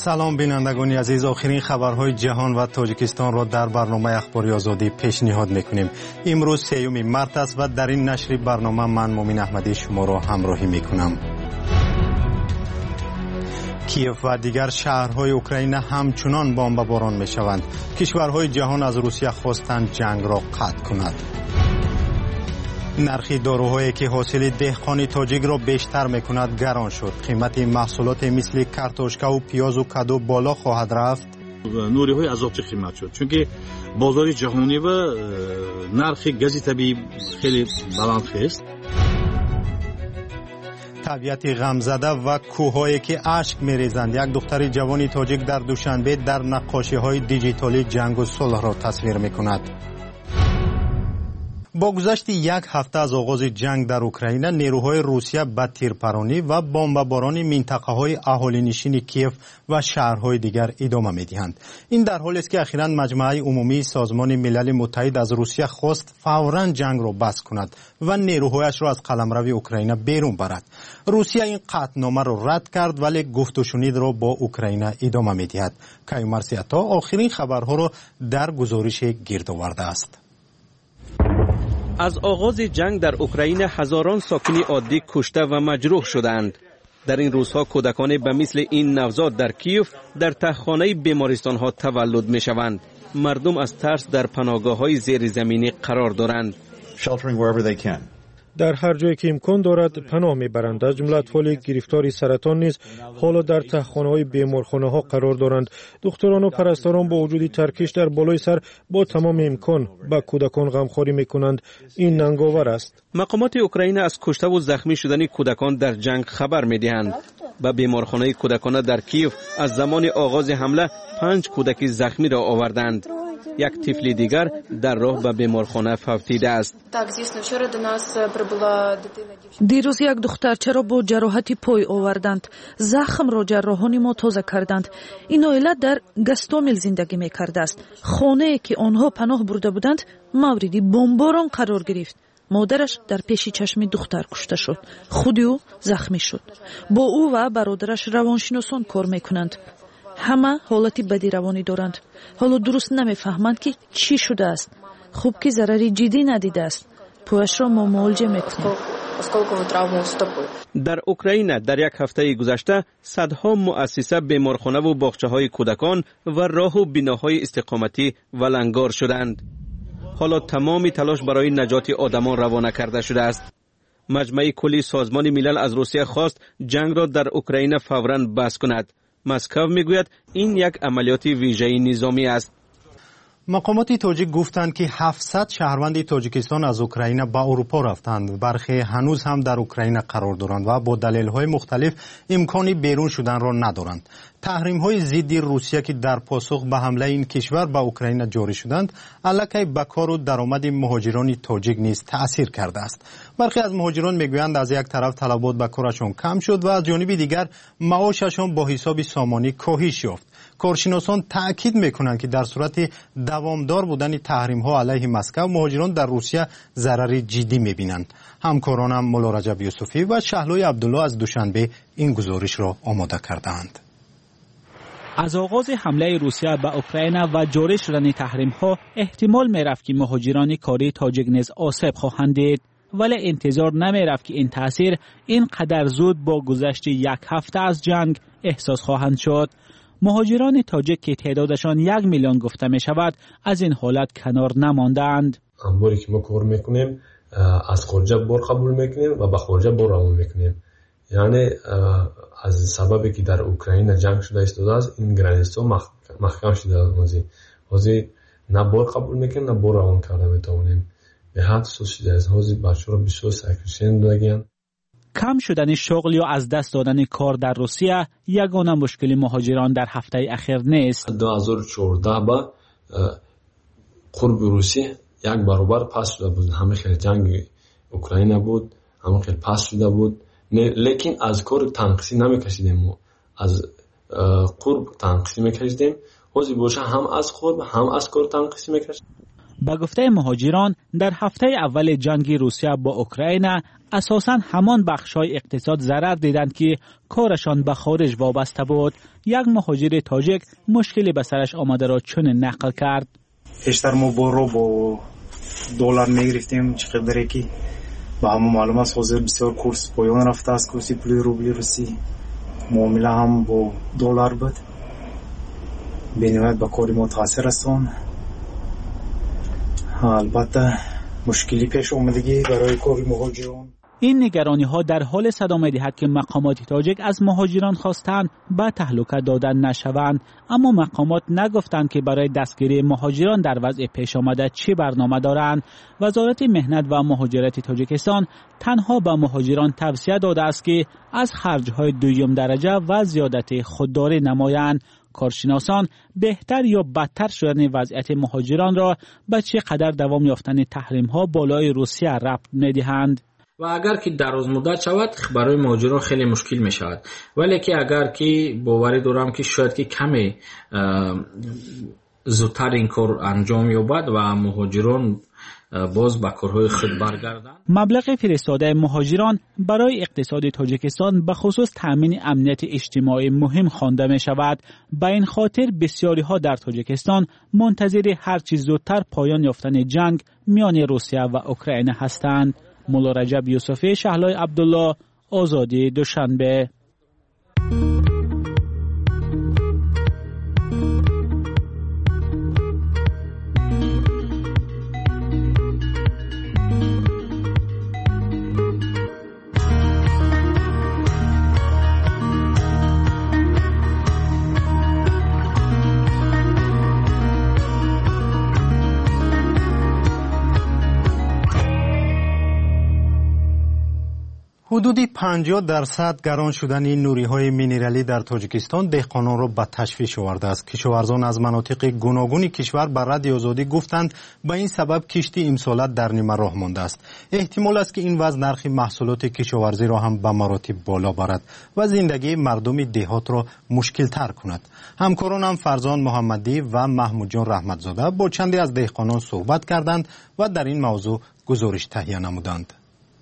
سلام بینندگان عزیز، آخرین خبرهای جهان و تاجیکستان را در برنامه اخباری آزادی پیشنهاد میکنیم. امروز 3 مارس است و در این نشر برنامه من مومن احمدی شما را همراهی میکنم. کیف و دیگر شهرهای اوکراین همچنان بمباران میشوند. کشورهای جهان از روسیه خواستند جنگ را قطع کند. نرخ داروهایی که حاصل دهقان تاجیک را بیشتر میکند گران شد. قیمت محصولات مثل کارتوشکا و پیاز و کدو بالا خواهد رفت. نوری‌های عذاب چه قیمت شد؟ چون که بازار جهانی و نرخ گاز طبیعی خیلی بلند است. طبیعت غمزده و کوههایی که اشک میریزند. یک دختر جوانی تاجیک در دوشنبه در نقاشی‌های دیجیتالی جنگ و صلح را تصویر میکند. با گذشت یک هفته از آغاز جنگ در اوکراین، نیروهای روسیه به تیرپرانی و بمباران منطقه‌های اهالی‌نشین کیف و شهرهای دیگر ادامه می‌دهند. این در حالی است که اخیراً مجمع عمومی سازمان ملل متحد از روسیه خواست فوراً جنگ را بس کند و نیروهایش را از قلمرو اوکراین بیرون برد. روسیه این قطعنامه را رد کرد ولی گفت و شنید را با اوکراین ادامه می‌دهد. کیومرث عطا آخرین خبرها را در گزارش گرد آورده است. از آغاز جنگ در اوکراین هزاران ساکن عادی کشته و مجروح شدند. در این روزها کودکان به مثل این نوزاد در کیف در تهخانه بیمارستان ها تولد می شوند. مردم از ترس در پناهگاه‌های زیرزمینی قرار دارند. در هر جایی که امکان دارد پناه میبرند. از جمله اطفال گرفتار سرطان نیز حالا در تهخانه‌های بیمارخانه‌ها قرار دارند. دکتران و پرستاران با وجود ترکش در بالای سر با تمام امکان با کودکان غمخواری میکنند. این ننگاور است. مقامات اوکراین از کشته و زخمی شدن کودکان در جنگ خبر میدهند. به بیمارخانه کودکان در کیف از زمان آغاز حمله 5 کودک زخمی را آوردند. یک طفل دیگر در راه به بیمارخانه فوتیده است. دیروز یک دخترچه را با جراحت پای آوردند. زخم را جراحان ما تازه کردند. این عائله در گستومیل زندگی میکرده است. خانه‌ای که آنها پناه برده بودند مورد بمباران قرار گرفت. مادرش در پیش چشم دختر کشته شد. خود او زخمی شد. با او و برادرش روانشناسان کار میکنند. همه حالتی بدی روانی دارند. حالا درست نمیفهمند که چی شده است. خوب که ضرری جدی ندیده است. پویش را ما معالجه میکنیم. در اوکراین در یک هفته گذشته صدها مؤسسه بیمارخانه و باغچه‌های کودکان و راه و بناهای استقامتی ولنگار شدند. حالا تمامی تلاش برای نجات آدمان روانه کرده شده است. مجمع کلی سازمان ملل از روسیه خواست جنگ را در اوکراین فوراً بس کند. مسکو میگوید این یک عملیات ویژه نظامی است. مقامات تاجیک گفتند که 700 شهروند تاجیکستان از اوکراین به اروپا رفتند. برخی هنوز هم در اوکراین قرار دارند و با دلایل‌های مختلف امکانی بیرون شدن را ندارند. تحریم‌های ضد روسیه که در پاسخ به حمله این کشور به اوکراین جاری شدند، الکی به کار و درآمد مهاجران تاجیک نیز تأثیر کرده است. برخی از مهاجران میگویند از یک طرف طلبات به کارشان کم شد و از جانب دیگر معاششان با حساب سامانی کاهش یافت. کارشناسان تأکید میکنند که در صورت دوامدار بودن تحریم‌ها علیه مسکو، مهاجران در روسیه ضرر جدی میبینند. همکارانم مولا رجب یوسفی و شهلوی عبدالله از دوشنبه این گزارش را آماده کردند. از آغاز حمله روسیه به اوکراین و جاری شدن تحریم‌ها احتمال می‌رفت که مهاجران کاری تاجیک نیز آسیب خواهند دید، ولی انتظار نمی‌رفت که این تأثیر اینقدر زود با گذشت یک هفته از جنگ احساس خواهند شد. مهاجران تاجیک که تعدادشان 1 میلیون گفته می شود از این حالت کنار نماندند. انباری که ما کار میکنیم از خارج بار قبول میکنیم و به خارج بار روان میکنیم. یعنی از سببی که در اوکراین جنگ شده ایستاده است، این گرانیستا محکم شده هازی نه بار قبول میکنیم نه بار روان کرده میتوانیم. به حد سوشیده از هازی بچه را بسیار سکرشین داگیم. کم شدن شغل یا از دست دادن کار در روسیه یگانه مشکل مهاجران در هفته اخیر نیست. 2014 با قرب روسیه یک برابر پس شده بود. همه خیلی جنگ اوکراین بود، همه خیلی پس شده بود. لیکن از کار تنقیصی نمیکشیدیم. ما از قرب تنقیصی میکشیدیم. حوزی باشه هم از قرب هم از کار تنقیصی میکشیدیم. با گفته مهاجران در هفته اول جنگ روسیه با اوکراین اساساً همان بخش‌های اقتصاد ضرر دیدند که کارشان به خارج وابسته بود. یک مهاجر تاجیک مشکلی به سرش آمده را چون نقل کرد. بیشتر ما با دلار میگرفتیم چقدر که با همون معلوم است حاضر بسیار کورس پایان رفته است، کورسی پول روبل روسی، معامله هم با دلار بود، بنابراین با کاری متاثر هستند. البته مشکلی پیش اومدگی برای کاری مهاجران. این نگرانی ها در حال صدا می‌دهد که مقامات تاجیک از مهاجران خواستند به تهلکه دادن نشوند، اما مقامات نگفتند که برای دستگیری مهاجران در وضع پیش آمده چه برنامه دارند. وزارت مهنت و مهاجرت تاجیکستان تنها به مهاجران توصیه داده است که از خرج‌های دوم درجه و زیادت خودداری نمایند. کارشناسان بهتر یا بدتر شدن وضعیت مهاجران را به چقدر دوام یافتن تحریم‌ها بالای روسیه ربط می‌دهند. و اگر که دراز مدت شود برای مهاجران خیلی مشکل می شود، ولی که اگر که باوری دارم که شاید که کمی زودتر این کار انجام یابد و مهاجران باز به کارهای خود برگردند. مبلغ فرستاده مهاجران برای اقتصاد تاجیکستان به خصوص تامین امنیت اجتماعی مهم خوانده می شود. به این خاطر بسیاری ها در تاجیکستان منتظر هر چیز زودتر پایان یافتن جنگ میان روسیه و اوکراین هستند. مولا رجب یوسفی، شهلای عبدالله، آزادی دوشنبه. حدودی 50% گران شدن نوری‌های مینرالی در تاجیکستان دهقانان را به تشویش آورده است. کشاورزان از مناطق گوناگون کشور بر رادیو آزادی گفتند به این سبب کشتی امسال در نیمه راه مانده است. احتمال است که این وضع نرخ محصولات کشاورزی را هم به مراتب بالا برد و زندگی مردم دهات را مشکل تر کند. همکارانم فرزان محمدی و محمود جان رحمتزاده با چندی از دهقانان صحبت کردند و در این موضوع گزارش تهیه نمودند.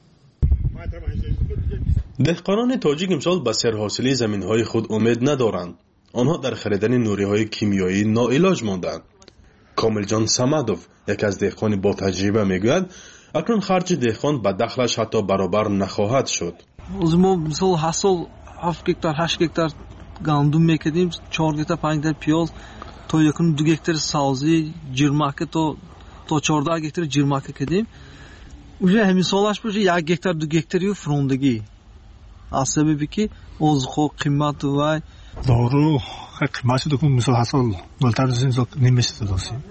دهقانان تاجیک امسال به سرحاصلی زمین‌های خود امید ندارند. آنها در خریدن نوری‌های کیمیایی ناعلاج ماندند. کامل جان سمدوف، یک از دهقان با تجربه میگوید اکنون خرج دهقان به دخلش حتی برابر نخواهد شد. ما مثلا حاصل 7 گکتار 8 گکتار گندم میکردیم، 4 گکتار 5 گکتار پیاز، تا یکم 2 گکتار سبزی جرماکه تا 14 گکتار جرماکه کردیم. уже همین سالش باشه 1 گکتار 2 گکتاری فروندگی. از سببی که از خود قیمت و دارو قیمتی دکون مثل حاصل بالاتر از این نمیشه داشتیم.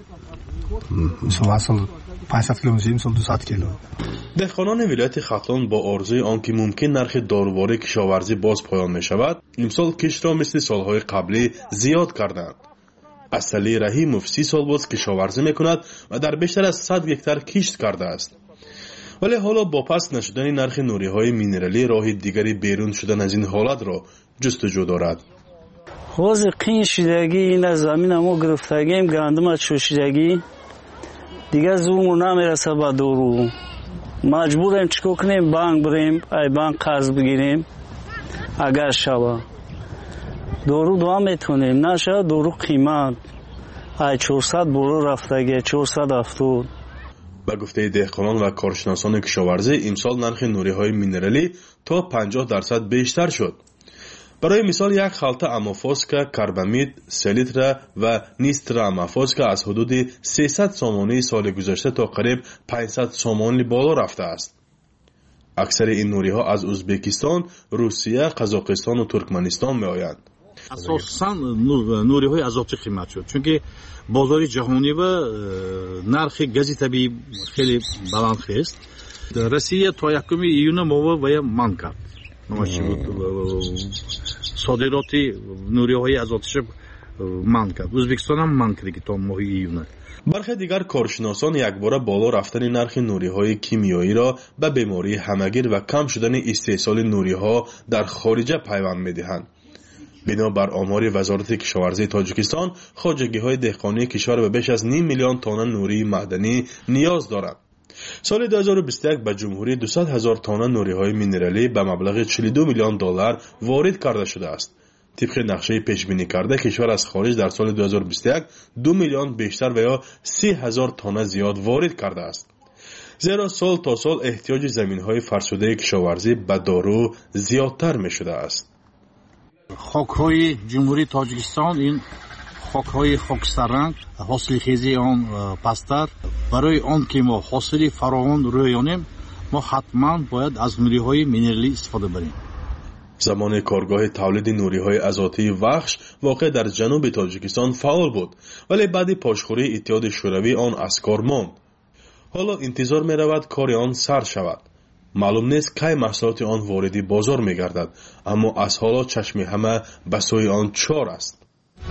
مثل حاصل 500 کیلو میشه مثل 200 کیلو. دهقانان ولایت ختلان با آرزوی آنکه ممکن نرخ داروواری کشاورزی باز پایان می شود، امسال کشت را مثل سالهای قبلی زیاد کردند. اصلی رحیموف 30 سال باز کشاورزی میکند و در بیشتر از 100 گکتار کشت کرده است. ولی حالا با پس نشدن نرخ نوری‌های مینرالی راه دیگری بیرون شدن از این حالت را جستجو دارد. حوض قین شدگی این از زمین ما گرفتگیم، گندم از شوشیدگی دیگه زومون نمیرسه با دارو. مجبوریم چیکار کنیم؟ بانک بریم، ای بانک قرض بگیریم اگر شبه دارو دوا میتونیم، نشه دارو قیمت ای 400 برو رفتگی 470. به گفته دهقانان و کارشناسان کشاورزی امسال نرخ نوری‌های مینرالی تا 50% بیشتر شد. برای مثال یک خلطه امافاسکا کاربامید 3 لیتر و نیسترا امافاسکا از حدود 300 سامانی سال گذشته تا قریب 500 سامانی بالا رفته است. اکثر این نوری‌ها از ازبکستان، روسیه، قزاقستان و ترکمنستان می‌آیند. اساساً نوری‌های اضافی قیمت شد، چون که بازار جهانی و نرخ گاز طبیعی خیلی بلند است. روسیه تا 1 ایون ما و من کرد. نمایش بود صادرات نوری‌های اضافی من کرد. ازبکستان هم من کرد که تا ماه ایون. برخی دیگر کارشناسان یکباره بالا رفتن نرخ نوری‌های کیمیایی را به بیماری همگیر و کم شدن استحصال نوری‌ها در خارج پیوند می‌دهند. بنابر آمار وزارت کشاورزی تاجیکستان، خواجگی‌های دهقانی کشور به بیش از 9 میلیون تن نوری معدنی نیاز دارند. سال 2021 به جمهوری 200,000 تن نوری‌های مینرالی به مبلغ 42 میلیون دلار وارد کرده شده است. طبق نقشه پیش بینی کرده کشور از خارج در سال 2021 2 میلیون بیشتر و یا 30,000 تن زیاد وارد کرده است. زیرا سال تا سال احتیاج زمین‌های فرسوده کشاورزی به دارو زیادتر می‌شده است. خاک‌های جمهوری تاجیکستان این خاک‌های خاکستررنگ، حاصلخیزی آن پستر. برای آن که ما حاصل فراوان رویانیم، ما حتما باید از نوری‌های مینرالی استفاده بریم. زمان کارگاه تولید نوری‌های ازاتی وخش واقع در جنوب تاجیکستان فعال بود، ولی بعد پاشخوری اتحاد شوروی آن از کار ماند. حالا انتظار می‌رود کار آن سر شود. معلوم نیست کی محصولات آن واردی بازار می‌گردد، اما از حالا چشم همه به سوی آن چار است.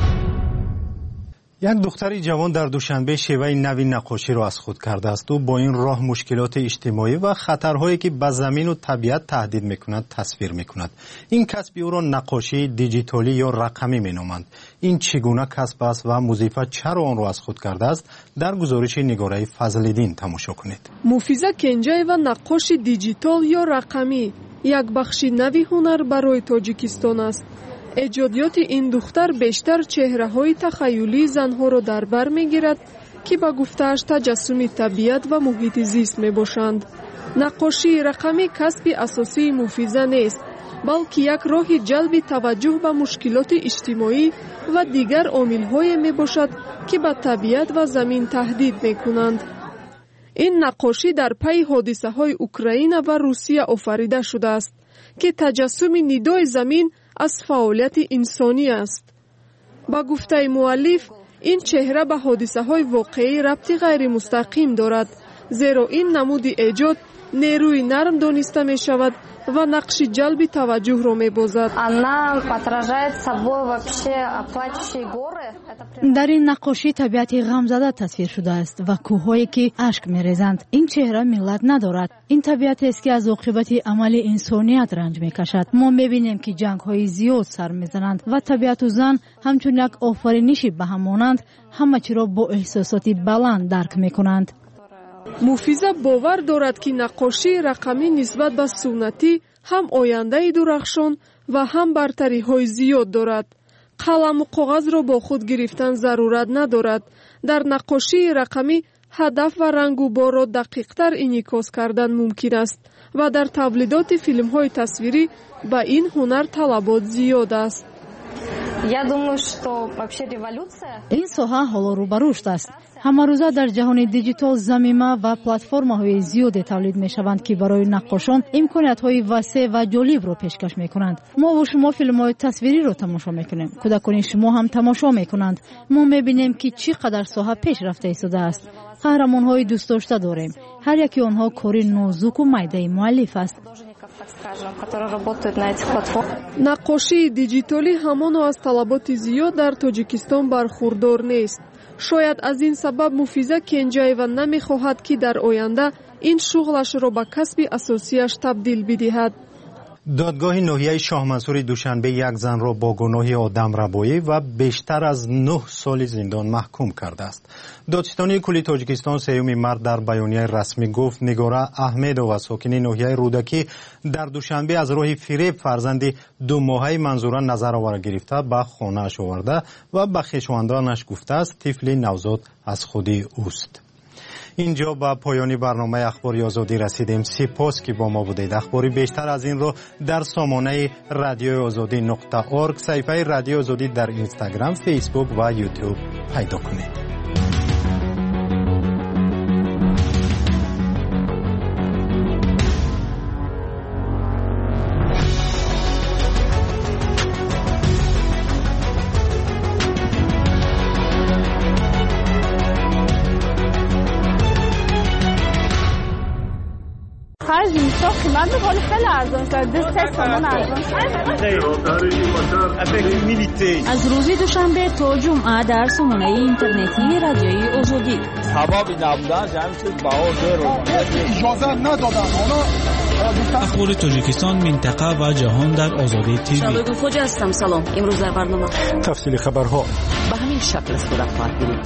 یک دختری جوان در دوشنبه شیوه نوی نقاشی را از خود کرده است. او با این راه مشکلات اجتماعی و خطرهایی که به زمین و طبیعت تهدید می‌کند تصویر می‌کند. این کسب او را نقاشی دیجیتالی یا رقمی می‌نامند. این چگونه کسب است و مضیفه چرا آن را از خود کرده است؟ در گزارش نگاره فضل‌الدین تماشا کنید. موفیزا کنجاєва نقاشی دیجیتال یا رقمی یک بخش نوی هنر برای تاجیکستان است. ایجادیات این دختر بیشتر چهره‌های تخیلی زنها را در بر می‌گیرد که با گفته‌اش تجسم طبیعت و محیط زیست می‌باشند. نقاشی رقمی کسب اساسی موفیزا نیست، بلکه یک راه جلب توجه به مشکلات اجتماعی و دیگر عامل‌های می‌باشد که به طبیعت و زمین تهدید می‌کنند. این نقاشی در پی حادثه‌های اوکراین و روسیه آفریده شده است که تجسم ندای زمین از فعالیت انسانی است. با گفته مؤلف، این چهره به حادثه‌های واقعی ربطی غیر مستقیم دارد، زیرا این نمود ایجاد نیروی نرم دانسته می شود و نقش جلب توجه را می بازد. در این نقاشی طبیعت غمزده تصویر شده است و کوههایی که اشک می ریزند. این چهره ملت ندارد. این طبیعت است که از عاقبت عمل انسانیت رنج می کشد. ما می بینیم که جنگ های زیاد سر می زنند و طبیعت و زن همچون یک آفرینشی به هم مانند، همه چی را با احساساتی بلند درک می کنند. موفیزا باور دارد که نقاشی رقمی نسبت به سنتی هم آینده درخشان و هم برتری های زیاد دارد. قلم و کاغذ را با خود گرفتن ضرورت ندارد. در نقاشی رقمی هدف و رنگ و بار را دقیق تر انعکاس کردن ممکن است و در تولیدات فیلم های تصویری به این هنر طلبات زیاد است. این ساحه حالا رو به رشد است. همه روزه در جهان دیجیتال زمینه و پلتفرم‌های زیاد تولید می‌شوند که برای نقاشان امکانات‌های وسیع و جالب را پیشکش می‌کنند. ما و شما فیلم‌های تصویری را تماشا می‌کنیم. کودکان شما هم تماشا می‌کنند. ما می‌بینیم که چقدر ساحه پیشرفته ایستاده است. قهرمان‌های دوست داشته داریم. هر یکی آنها کاری نازک و میده مؤلف است. نقاشی دیجیتالی همان از طلبات زیاد در تاجیکستان برخوردار نیست. شاید از این سبب موفیزا کنجاєва نمی‌خواهد که در آینده این شغلش را به کسب اساسیش تبدیل بدهد. دادگاه ناحیه شاه منصور دوشنبه یک زن را با گناه آدمربایی و بیشتر از 9 سال زندان محکوم کرده است. دادستانی کلی تاجیکستان 3 مارس در بیانیه رسمی گفت نگاره احمدووا ساکن ناحیه رودکی در دوشنبه از راه فریب فرزند 2 ماهه منظوره نظر آور گرفته به خانه‌اش آورده و به خویشاوندانش گفته است طفل نوزاد از خودی اوست. اینجا با پایان برنامه اخباری آزادی رسیدیم. سپاس که با ما بودید. اخباری بیشتر از این رو در سامانه رادیو آزادی .org، صفحه رادیو آزادی در اینستاگرام، فیسبوک و یوتیوب پیدا کنید. قیمت ولی خیلی ارزان شد. 3 تومان ارزان شد. از روز دوشنبه تا جمعه در سامانه اینترنتی رادیوی آزادی. سبب نبودن جمعیت بها زیر اجازه ندادن. اخبار تاجیکستان، منطقه و جهان در آزادی تیوی. شبگو خوجا هستم. سلام. امروز در برنامه تفصیل خبرها به همین شکل صورت خواهد گرفت.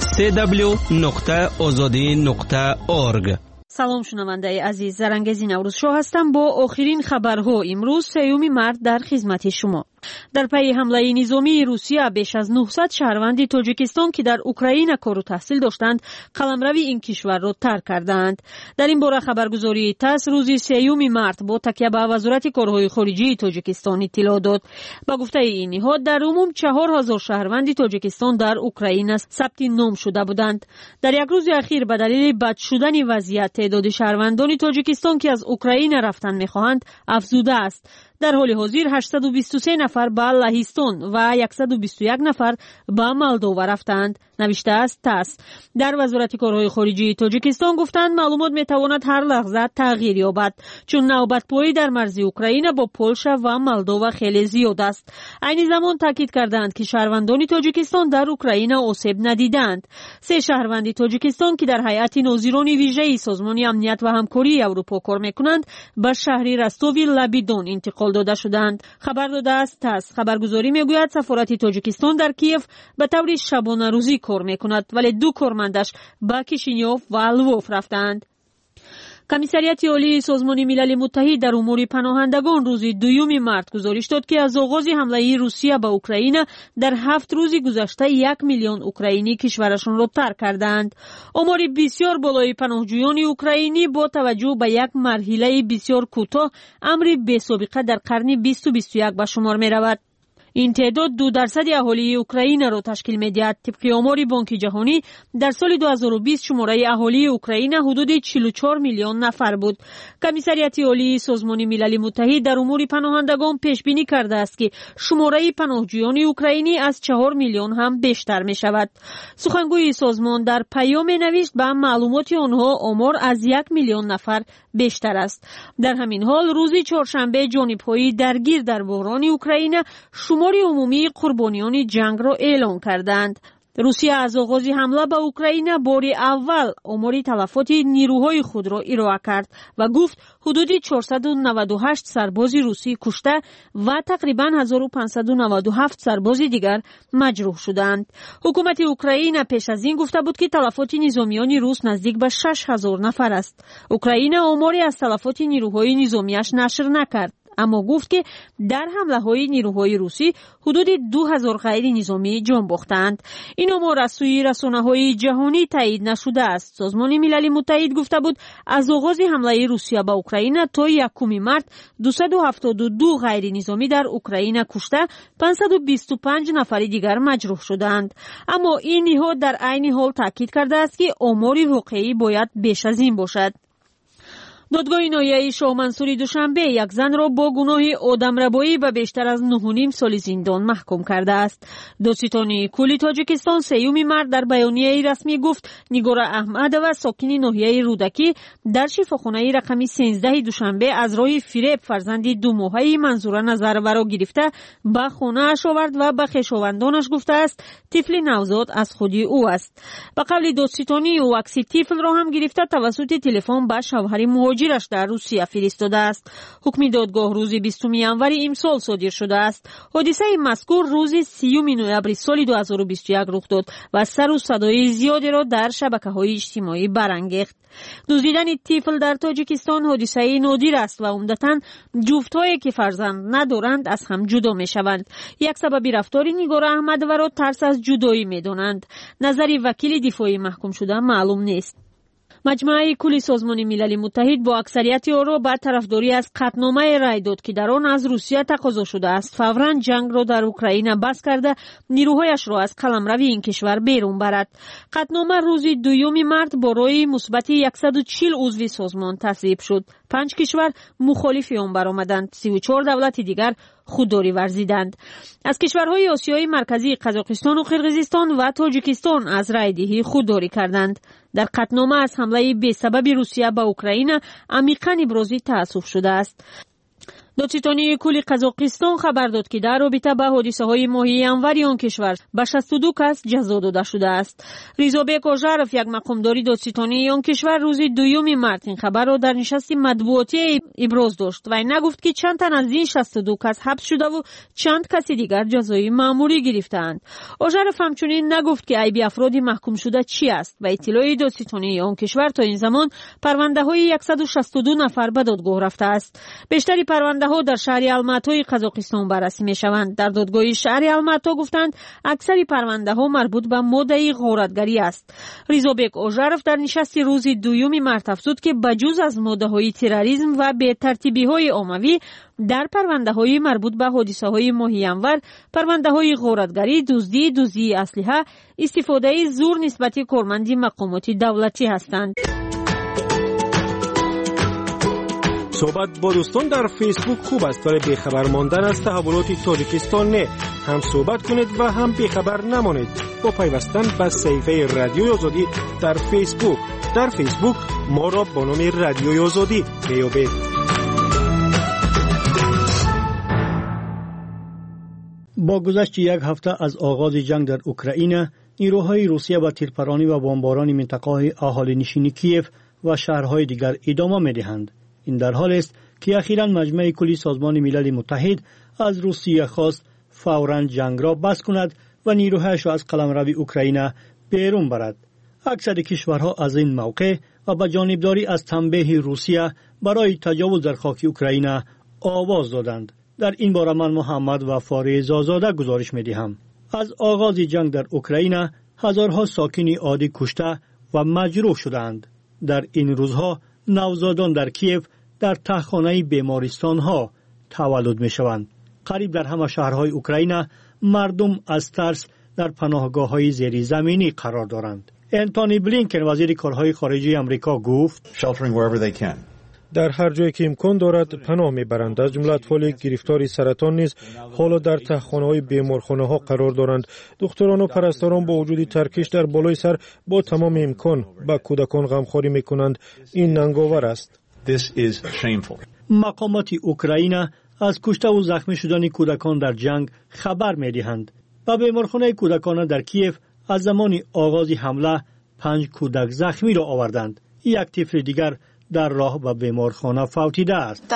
www.azadi.org. سلام شنونده عزیز، زرنگزی نوروز شو هستم با آخرین خبرها. امروز 3 مارس در خدمت شما. در پی حمله نظامی روسیه بیش از 900 شهروند تاجیکستان که در اوکراین کار و تحصیل داشتند قلمرو این کشور را ترک کردند. در این باره خبرگزاری تاس روز 3 مارس با تکیه به وزارت کارهای خارجه تاجیکستان اطلاع داد. با گفته این نهاد در عموم 4000 شهروند تاجیکستان در اوکراین ثبت نام شده بودند. در یک روز اخیر به دلیل بد شدن وضعیت تعداد شهروندان تاجیکستان که از اوکراین رفتن می‌خواهند افزوده است. در حال حاضر 823 نفر به لهستان و 121 نفر به مولدووا رفتند، نوشته است تاس. در وزارت کارهای خارجه تاجیکستان گفتند معلومات میتواند هر لحظه تغییر یابد چون نوبت‌پایی در مرز اوکراین با پولشا و مولدووا خیلی زیاد است. عین زمان تاکید کردند که شهروندان تاجیکستان در اوکراین آسیب ندیدند. 3 شهروند تاجیکستان که در هیئت ناظران ویژه سازمان امنیت و همکاری اروپا کار میکنند به شهر رستوو لبیدون انتقال داده شدند. خبر داده است تاس. خبرگزاری میگوید سفارت تاجیکستان در کیف به طور شبانه روزی کار میکند ولی 2 کارمندش به کیشینیوف و لووف رفتند. کمیسریت عالی سازمان ملل متحد در امور پناهندگان روز 2 مارس گزارش داد که از آغاز حمله روسیه به اوکراین در 7 روز گذشته 1 میلیون اوکراینی کشورشان را ترک کردند. آمار بسیار بالای پناهجویان اوکراینی با توجه به یک مرحله بسیار کوتاه امر بی‌سابقه در قرن 20 و 21 به شمار می رود. این تعداد 2% اهالی اوکراین را تشکیل می‌دهد. طبق آمار بانک جهانی در سال 2020 شماره اهالی اوکراین حدود 44 میلیون نفر بود. کمیسریت عالی سازمان ملل متحد در امور پناهندگان پیش بینی کرده است که شماره پناهجویان اوکراینی از 4 میلیون هم بیشتر می‌شود. سخنگوی سازمان در پیام نوشت به معلومات آنها آمار از 1 میلیون نفر بیشتر است. در همین حال روز چهارشنبه جانب‌های درگیر در بحران اوکراین شمار عمومی قربانیان جنگ را اعلام کردند. روسیه از آغاز حمله به اوکراین بار اول آمار تلفات نیروهای خود را ارائه کرد و گفت حدود 498 سرباز روسی کشته و تقریباً 1597 سرباز دیگر مجروح شدند. حکومت اوکراین پیش از این گفته بود که تلفات نظامیان روس نزدیک به 6000 نفر است. اوکراین آماری از تلفات نیروهای نظامیش نشر نکرد، اما گفت که در حمله های نیروهای روسی حدود 2000 غیر نظامی جان باختند. این آمار از سوی رسانه‌های جهانی تایید نشده است. سازمان ملل متحد گفته بود از آغاز حمله روسیه به اوکراین تا 1 مارس 272 غیر نظامی در اوکراین کشته 525 نفر دیگر مجروح شدند. اما این نهاد در عین حال تاکید کرده است که آمار واقعی باید بیش از این باشد. دادگاه ناحیه شاه منصوری دوشنبه یک زن را با گناه آدمربایی به بیشتر از 9.5 سال زندان محکوم کرده است. دادستان کل تاجیکستان 3 مارس در بیانیه رسمی گفت نگار احمد و ساکن ناحیه رودکی در شفاخانه رقم 13 دوشنبه از راه فریب فرزند 2 ماهه منظور نظر ورا گرفته به خانه اش آورد و به خویشاوندانش گفته است طفل نوزاد از خود او است. به قول دادستان او عکس طفل را هم گرفته توسط تلفن به شوهر مهاجرش در روسیه فرستاده است. حکم دادگاه روز 20 ژانویه امسال صادر شده است. حادثه مذکور روز 30 نوامبر سال 2021 رخ داد و سر و صدای زیادی را در شبکه‌های اجتماعی برانگیخت. دزدیدن طفل در تاجیکستان حادثه نادر است و عمدتاً جفت‌هایی که فرزند ندارند از هم جدا می‌شوند. یک سبب رفتار نگار احمد را ترس از جدایی می‌دانند. نظر وکیل دفاعی محکوم شده معلوم نیست. مجمع کل سازمان ملل متحد با اکثریت آرا به طرفداری از قطعنامه رای داد که در آن از روسیه تقاضا شده است فوراً جنگ را در اوکراین بس کرده نیروهایش را از قلمرو این کشور بیرون برد. قطعنامه روز 2 مارس با رای مثبت 140 عضو سازمان تصویب شد. 5 کشور مخالف آن برآمدند. 34 دولت دیگر خودداری ورزیدند. از کشورهای آسیای مرکزی قزاقستان و قرقیزستان و تاجیکستان از رای دهی خودداری کردند. در قطعنامه از حمله بی سبب روسیه به اوکراین عمیقاً ابراز تأسف شده است. دادستانی کل قزاقستان خبر داد که در رابطه با حادثه‌های ماه ینوری آن کشور به 62 کس جزا داده شده است. ریزابک اوژارف، یک مقامداری دادستانی آن کشور، روز 2 مارس این خبر را در نشست مطبوعاتی ابراز داشت و نگفت که چند تن از این 62 کس حبس شده و چند کس دیگر جزای مأموری گرفتند. اوژارف همچنین نگفت که عیب افراد محکوم شده چی است و اطلاع دادستانی آن کشور تا این زمان پرونده‌های 162 نفر به دادگاه رفته است. بیشتر پرونده‌ها در شهر الماتای قزاقستان بررسی می‌شوند. در دادگاه شهر الماتا گفتند اکثر پرونده‌ها مربوط به ماده غارتگری است. ریزابک اوژارف در نشست روز 2 مارس افزود که بجز از ماده‌های تروریسم و بی‌ترتیبی‌های عمومی، در پرونده‌های مربوط به حادثه‌های ماه ینور، پرونده‌های غارتگری، دزدی اسلحه، استفاده زور نسبت کارمند مقامات دولتی هستند. صحبت با دوستان در فیسبوک خوب است، ولی بیخبر ماندن از تحولات تاجیکستان نه. هم صحبت کنید و هم بیخبر نمانید با پیوستن به صفحه رادیوی آزادی در فیسبوک. در فیسبوک ما را با نام رادیوی آزادی میابید. با گذشت یک هفته از آغاز جنگ در اوکراین، نیروهای روسیه با تیرپرانی و بمباران منطقه اهالی نشین کیف و شهرهای دیگر ادامه می‌دهند. این در حالی است که اخیراً مجمع کلی سازمان ملل متحد از روسیه خواست فوراً جنگ را بس کند و نیروهایش را از قلمرو اوکراین بیرون برد. اکثر کشورها از این موقع و با جانبداری از تنبیه روسیه برای تجاوز در خاک اوکراین آواز دادند. در این باره من محمد و فارز آزاده گزارش می‌دهم. از آغاز جنگ در اوکراین هزارها ساکن عادی کشته و مجروح شدند. در این روزها نوزادان در کیف در تهخانه بیمارستان‌ها تولد می‌شوند. قریب در همه شهرهای اوکراین مردم از ترس در پناهگاه‌های زیرزمینی قرار دارند. انتونی بلینکن، وزیر کارهای خارجه آمریکا، گفت در هر جایی که امکان دارد پناه میبرند. از جمله اطفال گرفتار سرطان نیز حالا در تهخانه‌های بیمارخانه‌ها قرار دارند. دختران و پرستاران با وجود ترکش در بالای سر با تمام امکان با کودکان غمخواری میکنند. این ننگاور است. مقامات اوکراین از کشته و زخمی شدن کودکان در جنگ خبر میدهند. و بیمارخانه کودکان در کیف از زمان آغاز حمله 5 کودک زخمی را آوردند. یک طفل دیگر در راه به بیمارخانه فوتیده است.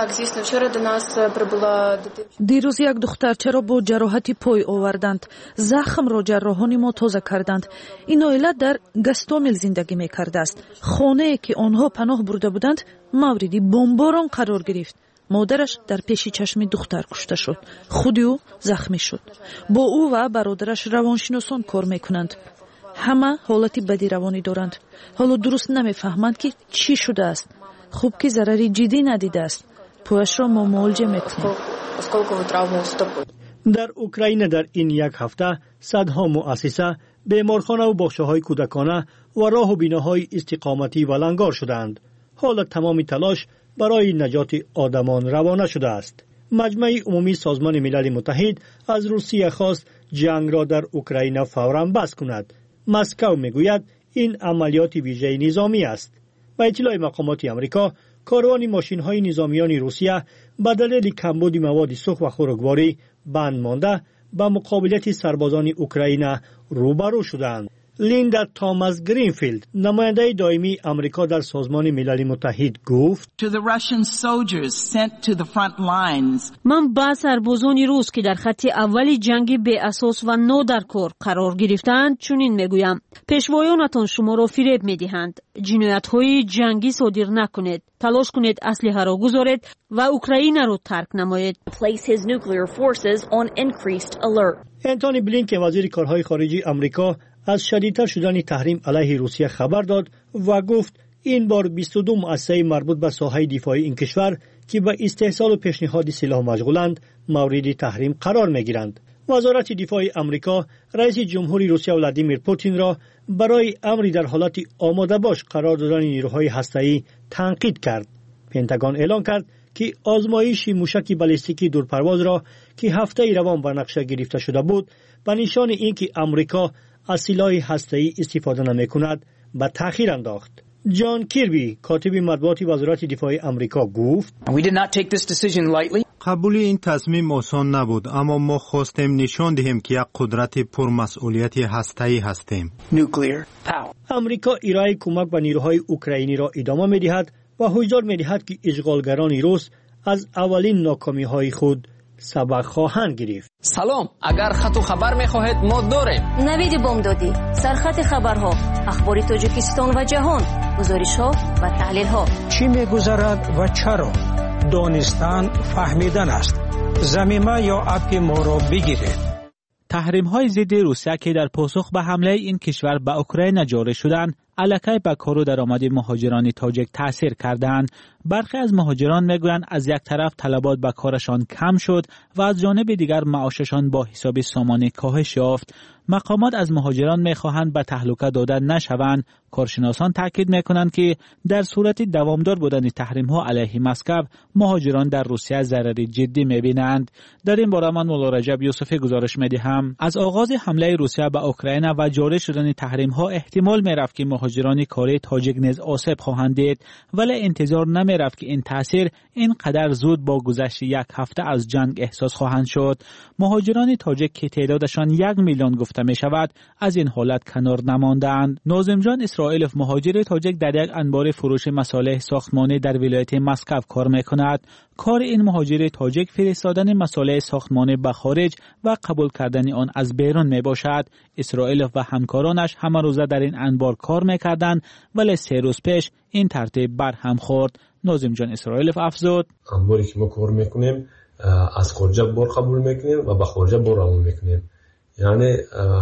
دیروز یک دخترچه را با جراحت پای آوردند. زخم را جراحان ما تازه کردند. این عائله در گستومل زندگی میکرده است. خانه که آنها پناه برده بودند موردی بمباران قرار گرفت. مادرش در پیش چشم دختر کشته شد. خود او زخمی شد. با او و برادرش روانشناسان کار میکنند. همه حالتی بدی روانی دارند. حالا درست نمیفهمند که چی شده است. خوب که ضرری جدی ندیده است. پویش را ما معالجه میکنند. در اوکراین در این یک هفته صدها مؤسسه، بیمارخانه و باغچه‌های کودکانه و راه و بیناهای استقامتی ولنگار شدند. حالا تمام تلاش برای نجات آدمان روانه شده است. مجمع عمومی سازمان ملل متحد از روسیه خواست جنگ را در اوکراین فوراً بس کند. مسکو میگوید این عملیات ویژه نظامی است. با اطلاع مقامات آمریکا، کاروان ماشین‌های نظامیان روسیه به دلیل کمبود مواد سوخت و خوراکواری بند مانده به مقابلت سربازان اوکراین روبرو شدند. لیندا توماس گرینفیلد، نماینده دائمی آمریکا در سازمان ملل متحد، گفت: من با سربازان روس که در خط اول جنگ بی اساس و نو در کار قرار گرفتند چنین میگویم: پیشوایانتان شما را فریب میدهند. جنایت‌های جنگی صادر نکنید. تلاش کنید اسلحه را گذارید و اوکراین را ترک نمایید. انتونی بلینکن، وزیر کارهای خارجه آمریکا، از شدیدتر شدن تحریم علیه روسیه خبر داد و گفت این بار 22 مؤسسه مربوط به ساحه دفاعی این کشور که به استحصال و پیشنهاد سلاح مشغولند مورد تحریم قرار میگیرند. وزارت دفاع آمریکا رئیس جمهوری روسیه ولادیمیر پوتین را برای امری در حالت آماده باش قرار دادن نیروهای هسته‌ای تنقید کرد. پنتاگون اعلام کرد که آزمایش موشک بالستیکی دورپرواز را که هفته روان به نقشه گرفته شده بود به نشان اینکه آمریکا از سلاح هسته‌ای استفاده نمی‌کند به تأخیر انداخت. جان کیربی، کاتب مطبوعات وزارت دفاع آمریکا، گفت: قبول این تصمیم آسان نبود، اما ما خواستیم نشان دهیم که یک قدرت پرمسئولیت هسته‌ای هستیم. امریکا ارائه کمک به نیروهای اوکراینی را ادامه می‌دهد و هشدار می‌دهد که اشغالگران روس از اولین ناکامی‌های خود سبق خواهند گرفت. سلام، اگر خط و خبر می‌خواهید ما داریم. نوید بامدادی، سرخط خبرها، اخبار تاجیکستان و جهان، گزارش‌ها و تحلیل‌ها. چی می‌گذرد و چرا؟ دانستن فهمیدن است. ضمیمه یا اپ ما را بگیرید. تحریم‌های ضد روسیه که در پاسخ به حمله این کشور به اوکراین جاری شدند، الکی به کار و درآمد مهاجران تاجیک تاثیر کردند. برخی از مهاجران میگویند از یک طرف طلبات به کارشان کم شد و از جانب دیگر معاششان با حساب سامانه کاهش یافت. مقامات از مهاجران میخواهند به تهلکه داده نشوند. کارشناسان تاکید میکنند که در صورت دوامدار بودن تحریم‌ها علیه مسکو، مهاجران در روسیه ضرر جدی میبینند. در این باره من مولا رجب یوسفی گزارش میدهم. از آغاز حمله روسیه به اوکراین و جاری شدن تحریم‌ها احتمال میرفت که مهاجران کاری تاجیک نیز آسیب خواهند دید، ولی انتظار نمیرفت که این تاثیر اینقدر زود با گذشت یک هفته از جنگ احساس خواهند شد. مهاجران تاجیک که تعدادشان 1 میلیون گفته می شود از این حالت کنار نماندند. ناظم جان اسرائیلوف مهاجر تاجیک در یک انبار فروش مصالح ساختمانی در ولایت مسکو کار می کند. کار این مهاجر تاجیک فرستادن مصالح ساختمانی به خارج و قبول کردن آن از بیرون می باشد. اسرائیلوف و همکارانش همه روزه در این انبار کار می کردند، ولی 3 روز پیش این ترتیب بر هم خورد. ناظم جان اسرائیلوف افزود: انباری که ما کار میکنیم از خارج بار قبول میکنیم و به خارج بار روان میکنیم. یعنی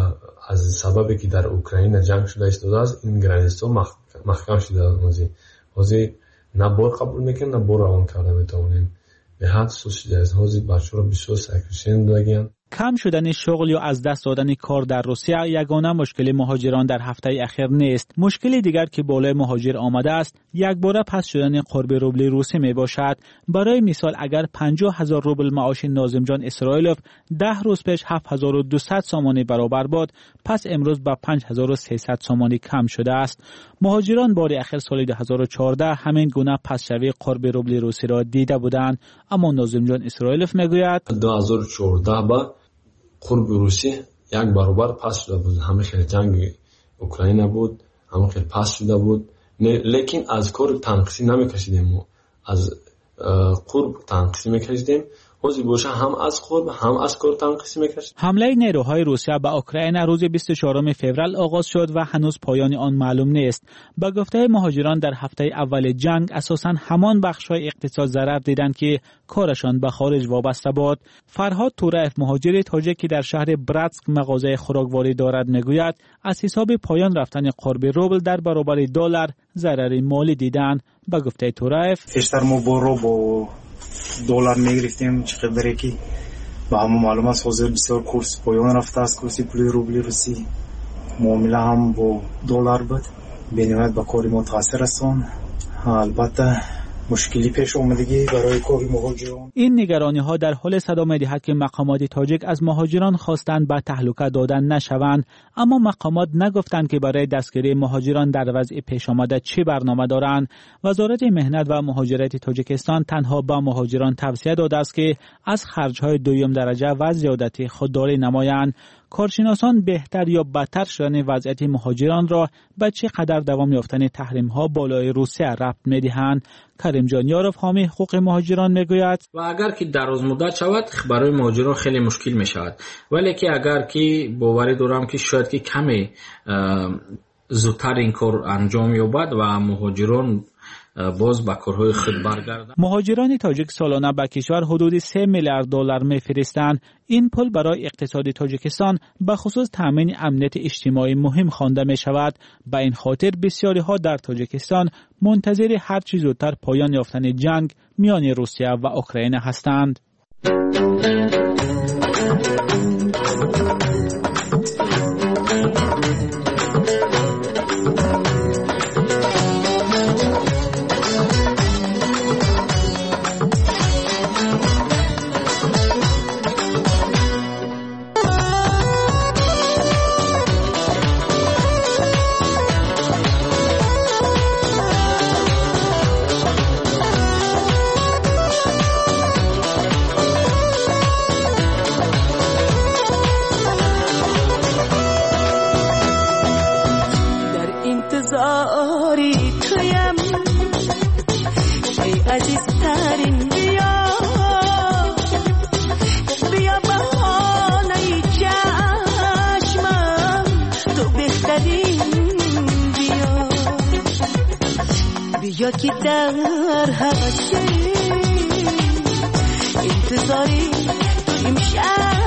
از سببی که در اوکراین جنگ شده ایستاده است، این گرانیستا محکم شده است. حاضر نه بار قبول میکنیم نه بار روان کرده میتونیم. به حد سوسیده است. حاضر بچه‌ها بسیار سکرشن دادگیان. کم شدن شغل یا از دست دادن کار در روسیه یگانه مشکل مهاجران در هفته اخیر نیست. مشکل دیگر که بالای مهاجر آمده است، یک باره پس شدن قرب روبل روسی می باشد. برای مثال اگر 50,000 روبل معاش ناظم جان اسرائیلوف 10 روز پیش 7200 سامانی برابر بود، پس امروز به 5300 سامانی کم شده است. مهاجران بار اخیر سال 2014 همین گونه پس شوی قرب روبل روسی را دیده بودند، اما ناظم جان اسرائیلوف میگوید 2014 با قرب روسی 1 برابر پس شده بود. همه خیلی جنگ اوکراین بود، همه خیلی پس شده بود، لیکن از کار تنقیصی نمیکشیدیم، از قرب تنقیصی میکشیدیم. حاضر باشه هم از قرب هم از کار تنقیصی میکشید. حمله نیروهای روسیه به اوکراین روز 24 فوریه آغاز شد و هنوز پایان آن معلوم نیست. با گفته مهاجران در هفته اول جنگ اساساً همان بخش‌های اقتصاد ضرر دیدند که کارشان به خارج وابسته بود. فرهاد تورایف مهاجر تاجیک که در شهر براتسک مغازه خوراکواری دارد میگوید از حساب پایان رفتن قرب روبل در برابر دلار ضرر مالی دیدند. با گفته تورایف بیشتر ما با دلار میگرفتیم چقدر که با همون معلوم است حاضر بسیار کورس پایان رفته است. کورس پول روبل روسی معامله هم با دلار بود، بنیاد با کاری ما تاثیر رساند. البته مشکلی پیش اومدگی برای کاری مهاجران. این نگرانی ها در حال صدا می‌دهد که مقامات تاجیک از مهاجران خواستند به تهلکه دادن نشوند، اما مقامات نگفتند که برای دستگیری مهاجران در وضع پیش آمده چه برنامه دارند. وزارت مهنت و مهاجرت تاجیکستان تنها به مهاجران توصیه داده است که از خرج‌های دوم درجه و زیادتی خودداری نمایند. کارشناسان بهتر یا بدتر شدن وضعیت مهاجران را به چقدر دوام یافتن تحریم‌ها بالای روسیه ربط می‌دهند. کریم جان یاروف حامی حقوق مهاجران میگوید و اگر که دراز مدت شود برای مهاجران خیلی مشکل می‌شود، ولی که اگر که باوری دارم که شاید که کمی زودتر این کار انجام یابد و مهاجران باز با کارهای خود برگردند. مهاجران تاجیک سالانه به کشور حدود 3 میلیارد دلار میفرستند. این پول برای اقتصاد تاجیکستان به خصوص تامین امنیت اجتماعی مهم خوانده می شود. به این خاطر بسیاری ها در تاجیکستان منتظر هر چه زودتر پایان یافتن جنگ میان روسیه و اوکراین هستند. عزیزترین بیا بیا بهانه چشمم تو بهترین بیا بیا که در هوای انتظاری تو امشب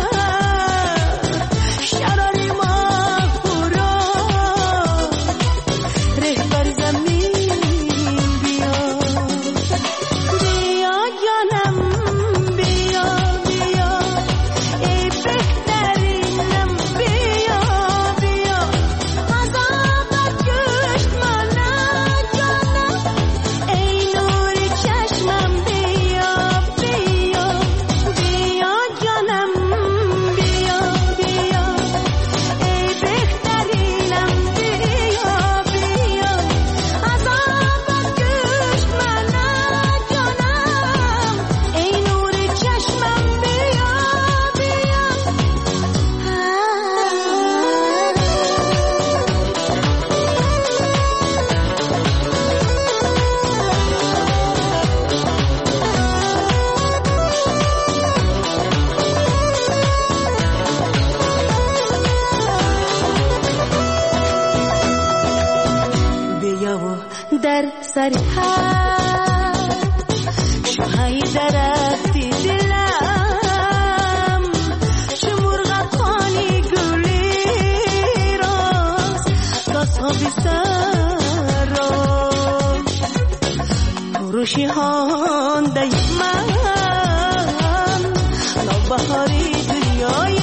سر هر شوهای درختی دلم چه مرغکانی گلی راست دستابی سر راست پروشی هانده من نوبهاری دنیای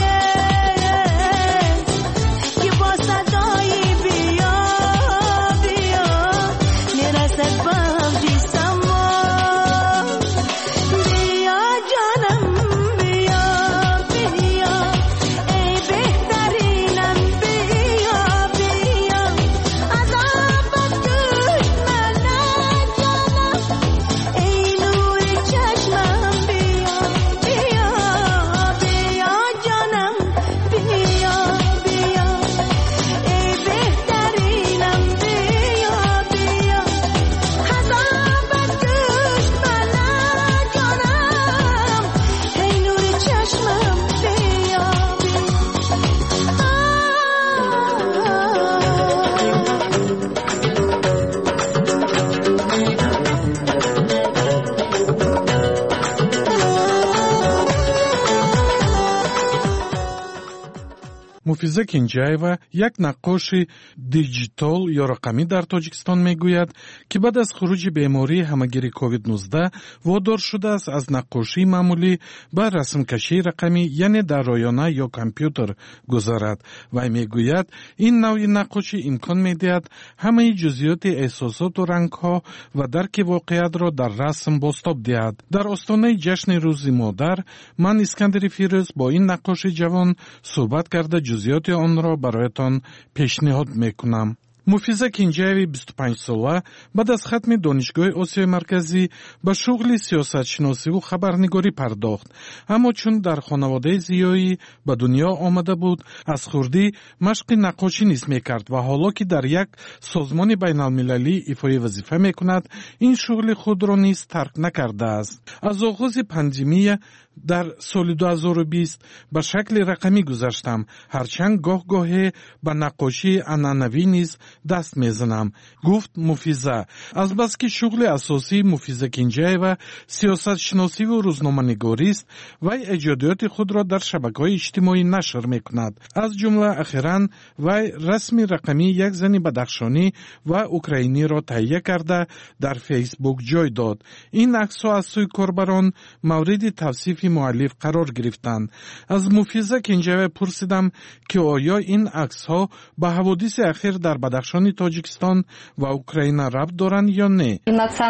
مفیزه کینجایوا یک نقاش دیجیتال یا رقمی در تاجیکستان میگوید که بعد از خروج بیماری همگیری کووید 19 وادار شده است از نقاشی معمولی به رسم کشی رقمی یعنی در رایانه یا کامپیوتر گذارد و میگوید این نوع نقاشی امکان میدهد همه جزئیات احساسات و رنگ‌ها و درک واقعیت را در رسم بازتاب دهد. در آستانه جشن روز مادر من اسکندر فیروز با این نقاش جوان صحبت کرده جزئیات آن را برایتان پیشنهاد میکنم. مفیزه کینجایوی 25 ساله بعد از ختم دانشگاه آسیای مرکزی به شغل سیاست شناسی و خبرنگاری پرداخت، اما چون در خانواده زیایی به دنیا آمده بود از خردی مشق نقاشی نیز میکرد و حالا که در یک سازمان بین المللی ایفای وظیفه میکند این شغل خود را نیز ترک نکرده است. از آغاز پاندمی در سال 2020 به شکل رقمی گذاشتم، هرچند گاه به نقاشی عنعنوی نیز دست میزنم، گفت مفیزه. از بس که شغل اساسی مفیزه کینجایوا سیاست شناسی و روزنامه‌نگاری است و ایجادیات خود را در شبکه‌های اجتماعی نشر میکند. از جمله اخیراً وی رسم رقمی یک زن بدخشانی و اوکراینی را تهیه کرده در فیسبوک جای داد. این عکس‌ها از سوی کاربران مورد توصیف مؤلف قرار گرفتند. از مفیزه کینجایوا پرسیدم که آیا این عکس‌ها به حوادث اخیر در بدخشان تاجیکستان و اوکراین ربط دارند یا نه؟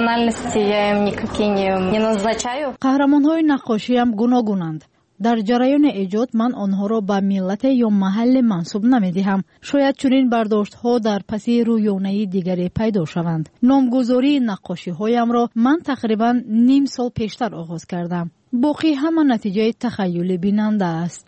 قهرمان‌های نقاشی هم گوناگونند. در جریان ایجاد من آنها را به ملت یا محل منسوب نمی‌دهم. شاید چنین برداشت‌ها در پس رویانه دیگری پیدا شوند. نامگذاری نقاشی‌هایم را من تقریباً نیم سال پیشتر آغاز کردم. боқӣ ҳама натиҷаи тахайюлӣ бинанда аст.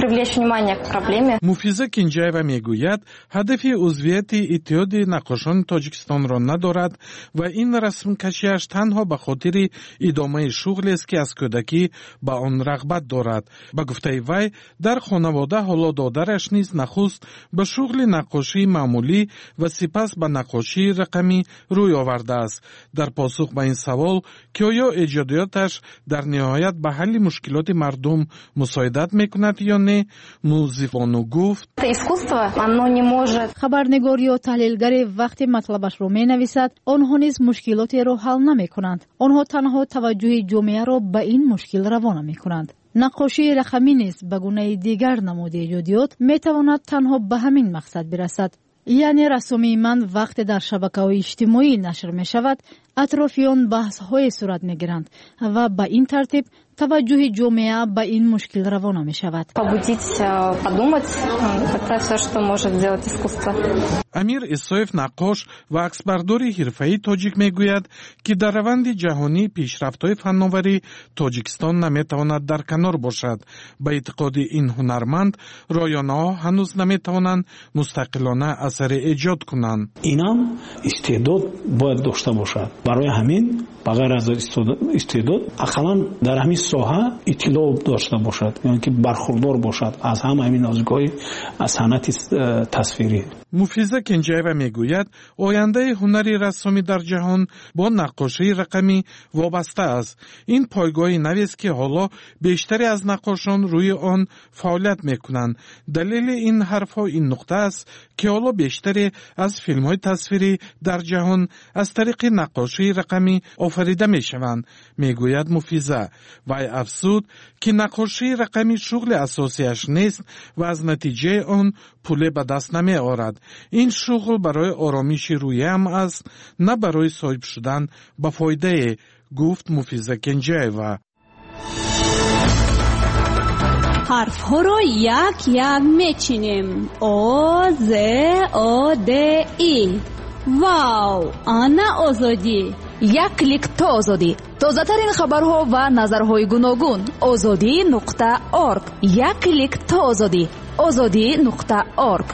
муфиза кинҷаева мегӯяд ҳадафи узвияти иттиҳоди наққошони тоҷикистонро надорад ва ин расмкашиаш танҳо ба хотири идомаи шуғлест ки аз кӯдакӣ ба он рағбат дорад. ба гуфтаи вай дар хонавода ҳоло додараш низ нахуст ба шуғли наққошии маъмулӣ ва сипас ба наққошии рақамӣ рӯй овардааст. дар посух ба ин савол ки оё эҷодиёташ дар ниҳоят ба ҳалли мушкилоти мардум мусоидат мекунад ё не, музифону гуфт: хабарнигор ё таҳлилгаре вақте матлабашро менависад, онҳо низ мушкилотеро ҳал намекунанд. онҳо танҳо таваҷҷӯҳи ҷомеаро ба ин мушкил равона мекунанд. наққошии рақамӣ низ ба гунаи дигар намуди эҷодиёт метавонад танҳо ба ҳамин мақсад бирасад. яъне рассомии ман вақте дар шабакаҳои иҷтимоӣ нашр мешавад, атрофи он баҳсҳое сурат мегиранд ва ба ин тартиб таваҷҷӯҳи ҷомеа ба ин мушкил равона мешавад. амир исоев наққош ва аксбардори ҳирфаии тоҷик мегӯяд ки дар раванди ҷаҳонии пешрафтҳои фанноварӣ тоҷикистон наметавонад дар канор бошад. ба эътиқоди ин ҳунарманд роёнаҳо ҳанӯз наметавонанд мустақилона асаре эҷод кунанд. инам истеъдод бояд дошта бошад. барои ҳамин ба ғайр аз истеъдод ақаллан дар ҳамин соҳа иттилоъ дошта бошад, яъне ки бархурдор бошад аз ҳамаи нозгоҳи санъати тасвирӣ. муфиза кинҷаева мегӯяд ояндаи ҳунари рассомӣ дар ҷаҳон бо наққошии рақамӣ вобаста аст. ин пойгоҳи навест ки ҳоло бештаре аз наққошон рӯи он фаъолият мекунанд. далели ин ҳарфҳо ин нуқта аст ки ҳоло бештаре аз филмҳои тасвирӣ дар ҷаҳон аз тариқи наққошии рақамӣ офарида мешаванд, мегӯяд муфиза. вай афзуд ки наққошии рақамӣ шуғли асосияш нест ва аз натиҷаи он пуле ба даст намеорад. ин шуғл барои оромиши рӯям аст, на барои соҳиб шудан ба фоидае, гуфт муфиза кинҷаева. ҳарфҳоро як як мечинем. о з о д и. вау, ана озодӣ. як клик то озодӣ. тозатарин хабарҳо ва назарҳои гуногун. озодӣ.орг. як клик то озодӣ. озодӣ.орг.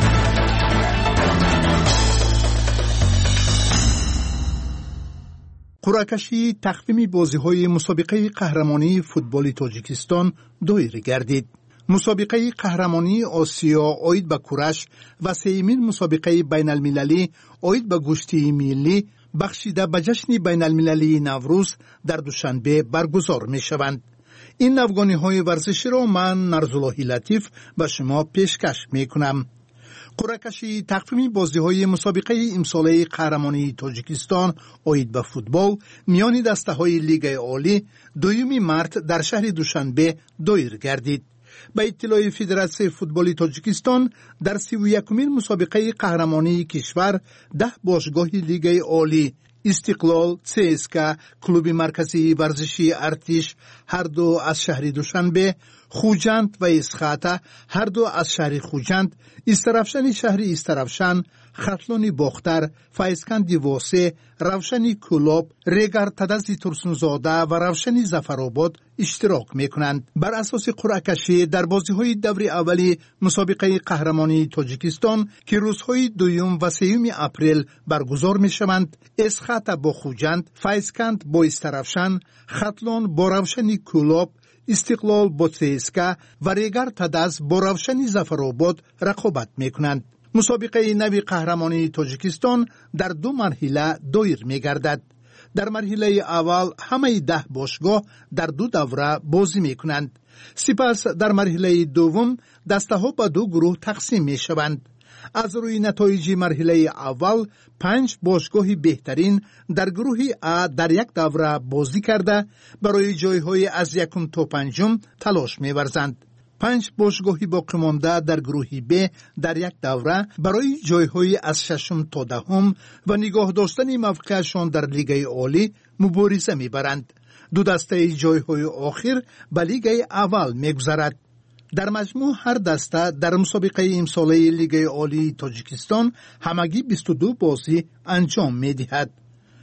қуръакашии тақвими бозиҳои мусобиқаи қаҳрамонии футболи тоҷикистон доир гардид. мусобиқаи қаҳрамонии осиё оид ба кураш ва сеюмин мусобиқаи байналмилалӣ оид ба гӯштии миллӣ бахшида ба ҷашни байналмилалии Наврӯз дар душанбе баргузор мешаванд. ин навгониҳои варзиширо ман Нарзуллоҳи Латиф ба шумо пешкаш мекунам. қуръакашии тақвими бозиҳои мусобиқаи имсолаи қаҳрамонии тоҷикистон оид ба футбол миёни дастаҳои Лигаи Олӣ 2 март дар шаҳри Душанбе доир гардид. ба иттилои Федератсияи футболи Тоҷикистон дар 31-мин мусобиқаи қаҳрамонии кишвар 10 бошгоҳи Лигаи Олӣ Истиқлол, ЦСКА, клуби марказии варзишии Артиш ҳарду аз шаҳри Душанбе, Хуҷанд ва Исхата ҳарду аз шаҳри Хуҷанд, Истарафшани шаҳри Истарафшан, Хатлони Бохтар, Файзканди Восе, Равшани Кӯлоб, Регартадази Турсунзода ва Равшани Зафаробод иштирок мекунанд. бар асоси қуръакашӣ дар бозиҳои даври аввали мусобиқаи қаҳрамонии Тоҷикистон ки рӯзҳои 2 ва 3 апрел баргузор мешаванд, Эсхата бо Хуҷанд, Файзканд бо Истарафшан, Хатлон бо Равшани Кӯлоб, Истиқлол бо ЦСКА ва Регартадаз бо Равшани Зафаробод рақобат мекунанд. мусобиқаи нави қаҳрамонии Тоҷикистон дар 2 марҳила доир мегардад. дар марҳилаи аввал ҳамаи 10 бошгоҳ дар 2 давра бозӣ мекунанд. сипас дар марҳилаи дуввум дастаҳо ба 2 гурӯҳ тақсим мешаванд. аз рӯи натоиҷи марҳилаи аввал 5 бошгоҳи беҳтарин дар гурӯҳи А дар 1 давра бозӣ карда барои ҷойҳои аз 1 то 5 талош меварзанд. 5 бошгоҳи боқимонда дар гурӯҳи Б дар 1 давра барои ҷойҳои аз 6 то 10 ва нигоҳ доштани мавқеашон дар Лигаи Олӣ мубориза мебаранд. 2 дастаи ҷойҳои охир ба Лигаи аввал мегузарад. дар маҷмӯъ ҳар даста дар мусобиқаи имсолаи Лигаи Олии Тоҷикистон ҳамагӣ 22 бозӣ анҷом медиҳад.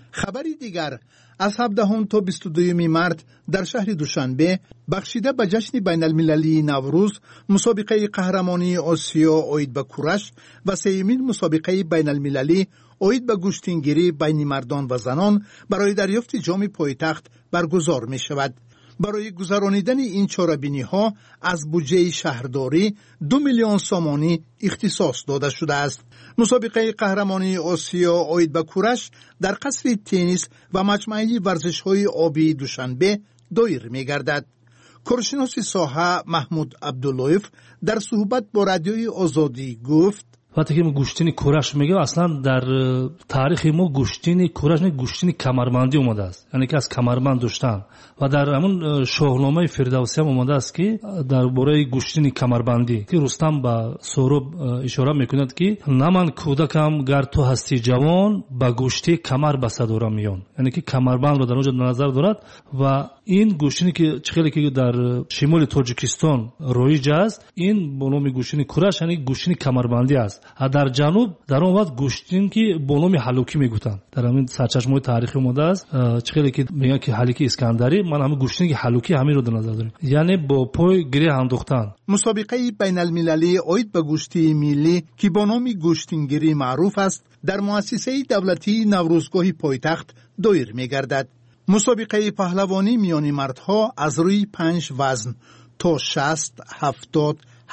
خبری دیگر از 17 تا 22 مارس در شهر دوشنبه بخشیده به جشن بین المللی نوروز مسابقه قهرمانی آسیا اوید به کورش و سومین مسابقه بین المللی اوید به گوشتینگیری بین مردان و زنان برای دریافت جام پایتخت برگزار می شود. برای گذرانیدن این چاره‌بینی ها از بودجه شهرداری 2 میلیون سامانی اختصاص داده شده است. مسابقه قهرمانی آسیا اوید به کورش در قصر تنیس و مجمع ورزش‌های آبی دوشنبه دایر می‌گردد. کارشناس ساحه محمود عبداللهیف در صحبت با رادیوی آزادی گفت: وقتی که ما گوشتین کورش میگیم اصلا در تاریخ ما گوشتین کورش نه گوشتین کمربندی اومده است، یعنی که از کمربند داشتن و در همون شاهنامه فردوسی هم اومده است که درباره گوشتین کمربندی که رستم با سهراب اشاره میکند که نمن کودکم گر تو هستی جوان با گوشتی کمر بسته دارم میان، یعنی که کمربند رو در اونجا نظر دارد و این گوشتینی که خیلی که در شمال تاجیکستان رایج است این به نام گوشتین کورش یعنی گوشتین کمربندی است. در جنوب در اون وقت گوشتین که به نام حلوکی میگفتن در همین سرچشمه تاریخی اومده است. خیلی که میگن که حلوکی اسکندری، من همین گوشتین که حلوکی همین رو در نظر داریم، یعنی با پای گره انداختن. مسابقه بین المللی اوید به گوشتی ملی که با نام گوشتینگیری معروف است در مؤسسه دولتی نوروزگاه پایتخت دایر میگردد. مسابقه پهلوانی میان مردها از روی 5 وزن تا 60 70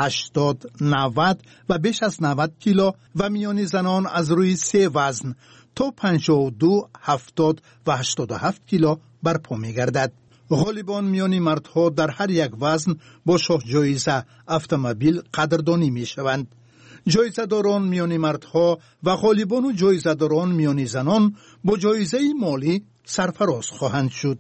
80 90 و بیش از 90 کیلو و میان زنان از روی 3 وزن تا 52 70 و 87 کیلو برپا میگردد. غالبان میان مردها در هر یک وزن با شاه جایزه اتومبیل قدردانی می شوند. جایزه داران میان مردها و غالبان و جایزه داران میان زنان با جایزه مالی سرفراز خواهند شد.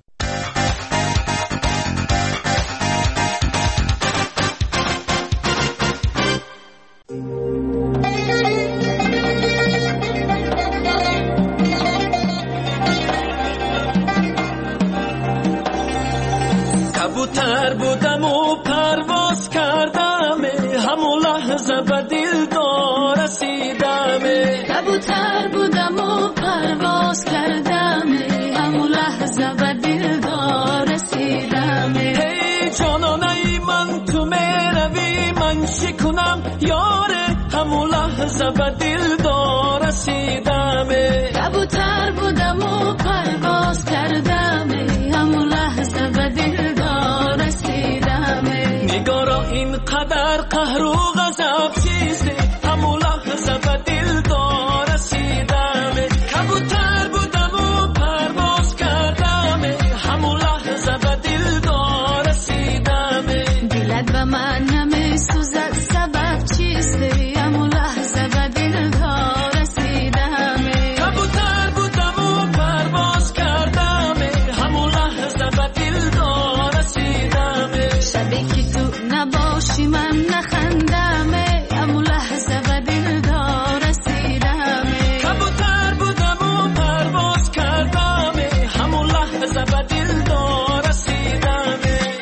کبوتر بودم و پرواز کردم، همون لحظه به دلدار رسیدم. کبوتر بودم و پرواز کردم، همون لحظه به دلدار رسیدم. ای جانانه من تو میروی من چی کنم یاره، همون لحظه به دلدار رسیدم. کبوتر بودم و پرواز کردم، همون لحظه به دلدار رسیدم. نگارا اینقدر قهر و غضب چیزی، همون لحظه به دلدار رسیدم. کبوتر بودم و پرواز کردم، همون لحظه به دلدار رسیدم. دلت به من نمیسوزد سبب چیستی، همون لحظه به دلدار رسیدم. کبوتر بودم و پرواز کردم، همون لحظه به دلدار رسیدم. شبی که تو نباشی من نخندم، همون لحظه به دلدار رسیدم. کبوتر بودم و پرواز کردم، همون لحظه به دلدار رسیدم.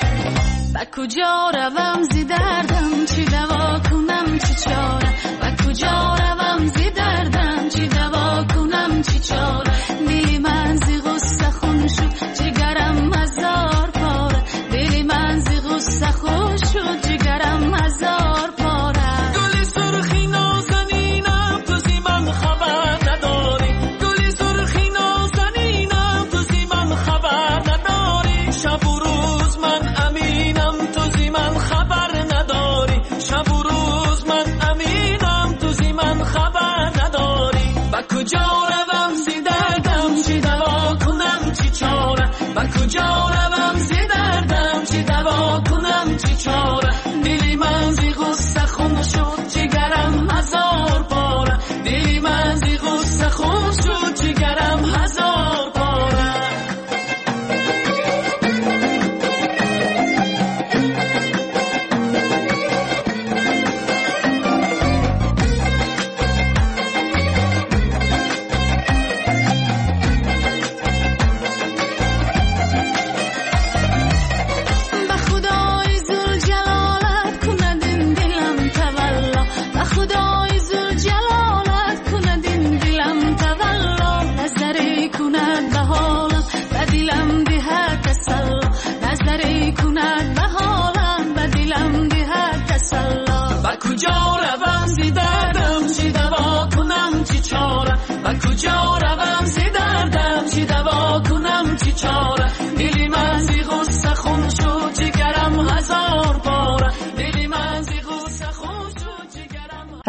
به کجا روم زی دردم چی دوا کنم چی چاره، به کجا روم زی دردم چی دوا کنم چی چاره. دلی من زی غصه خون شد جگرم هزار پاره، دلی من زی غصه خون شد جگرم هزار پاره. گلی سرخی نازنینم تو زی من خبر نداری، گلی سرخی نازنینم تو زی من خبر نداری. شب و روز من امینم تو زی من خبر نداری، شب و روز من امینم تو زی من خبر نداری. با کجا روم زی دردم چی دوا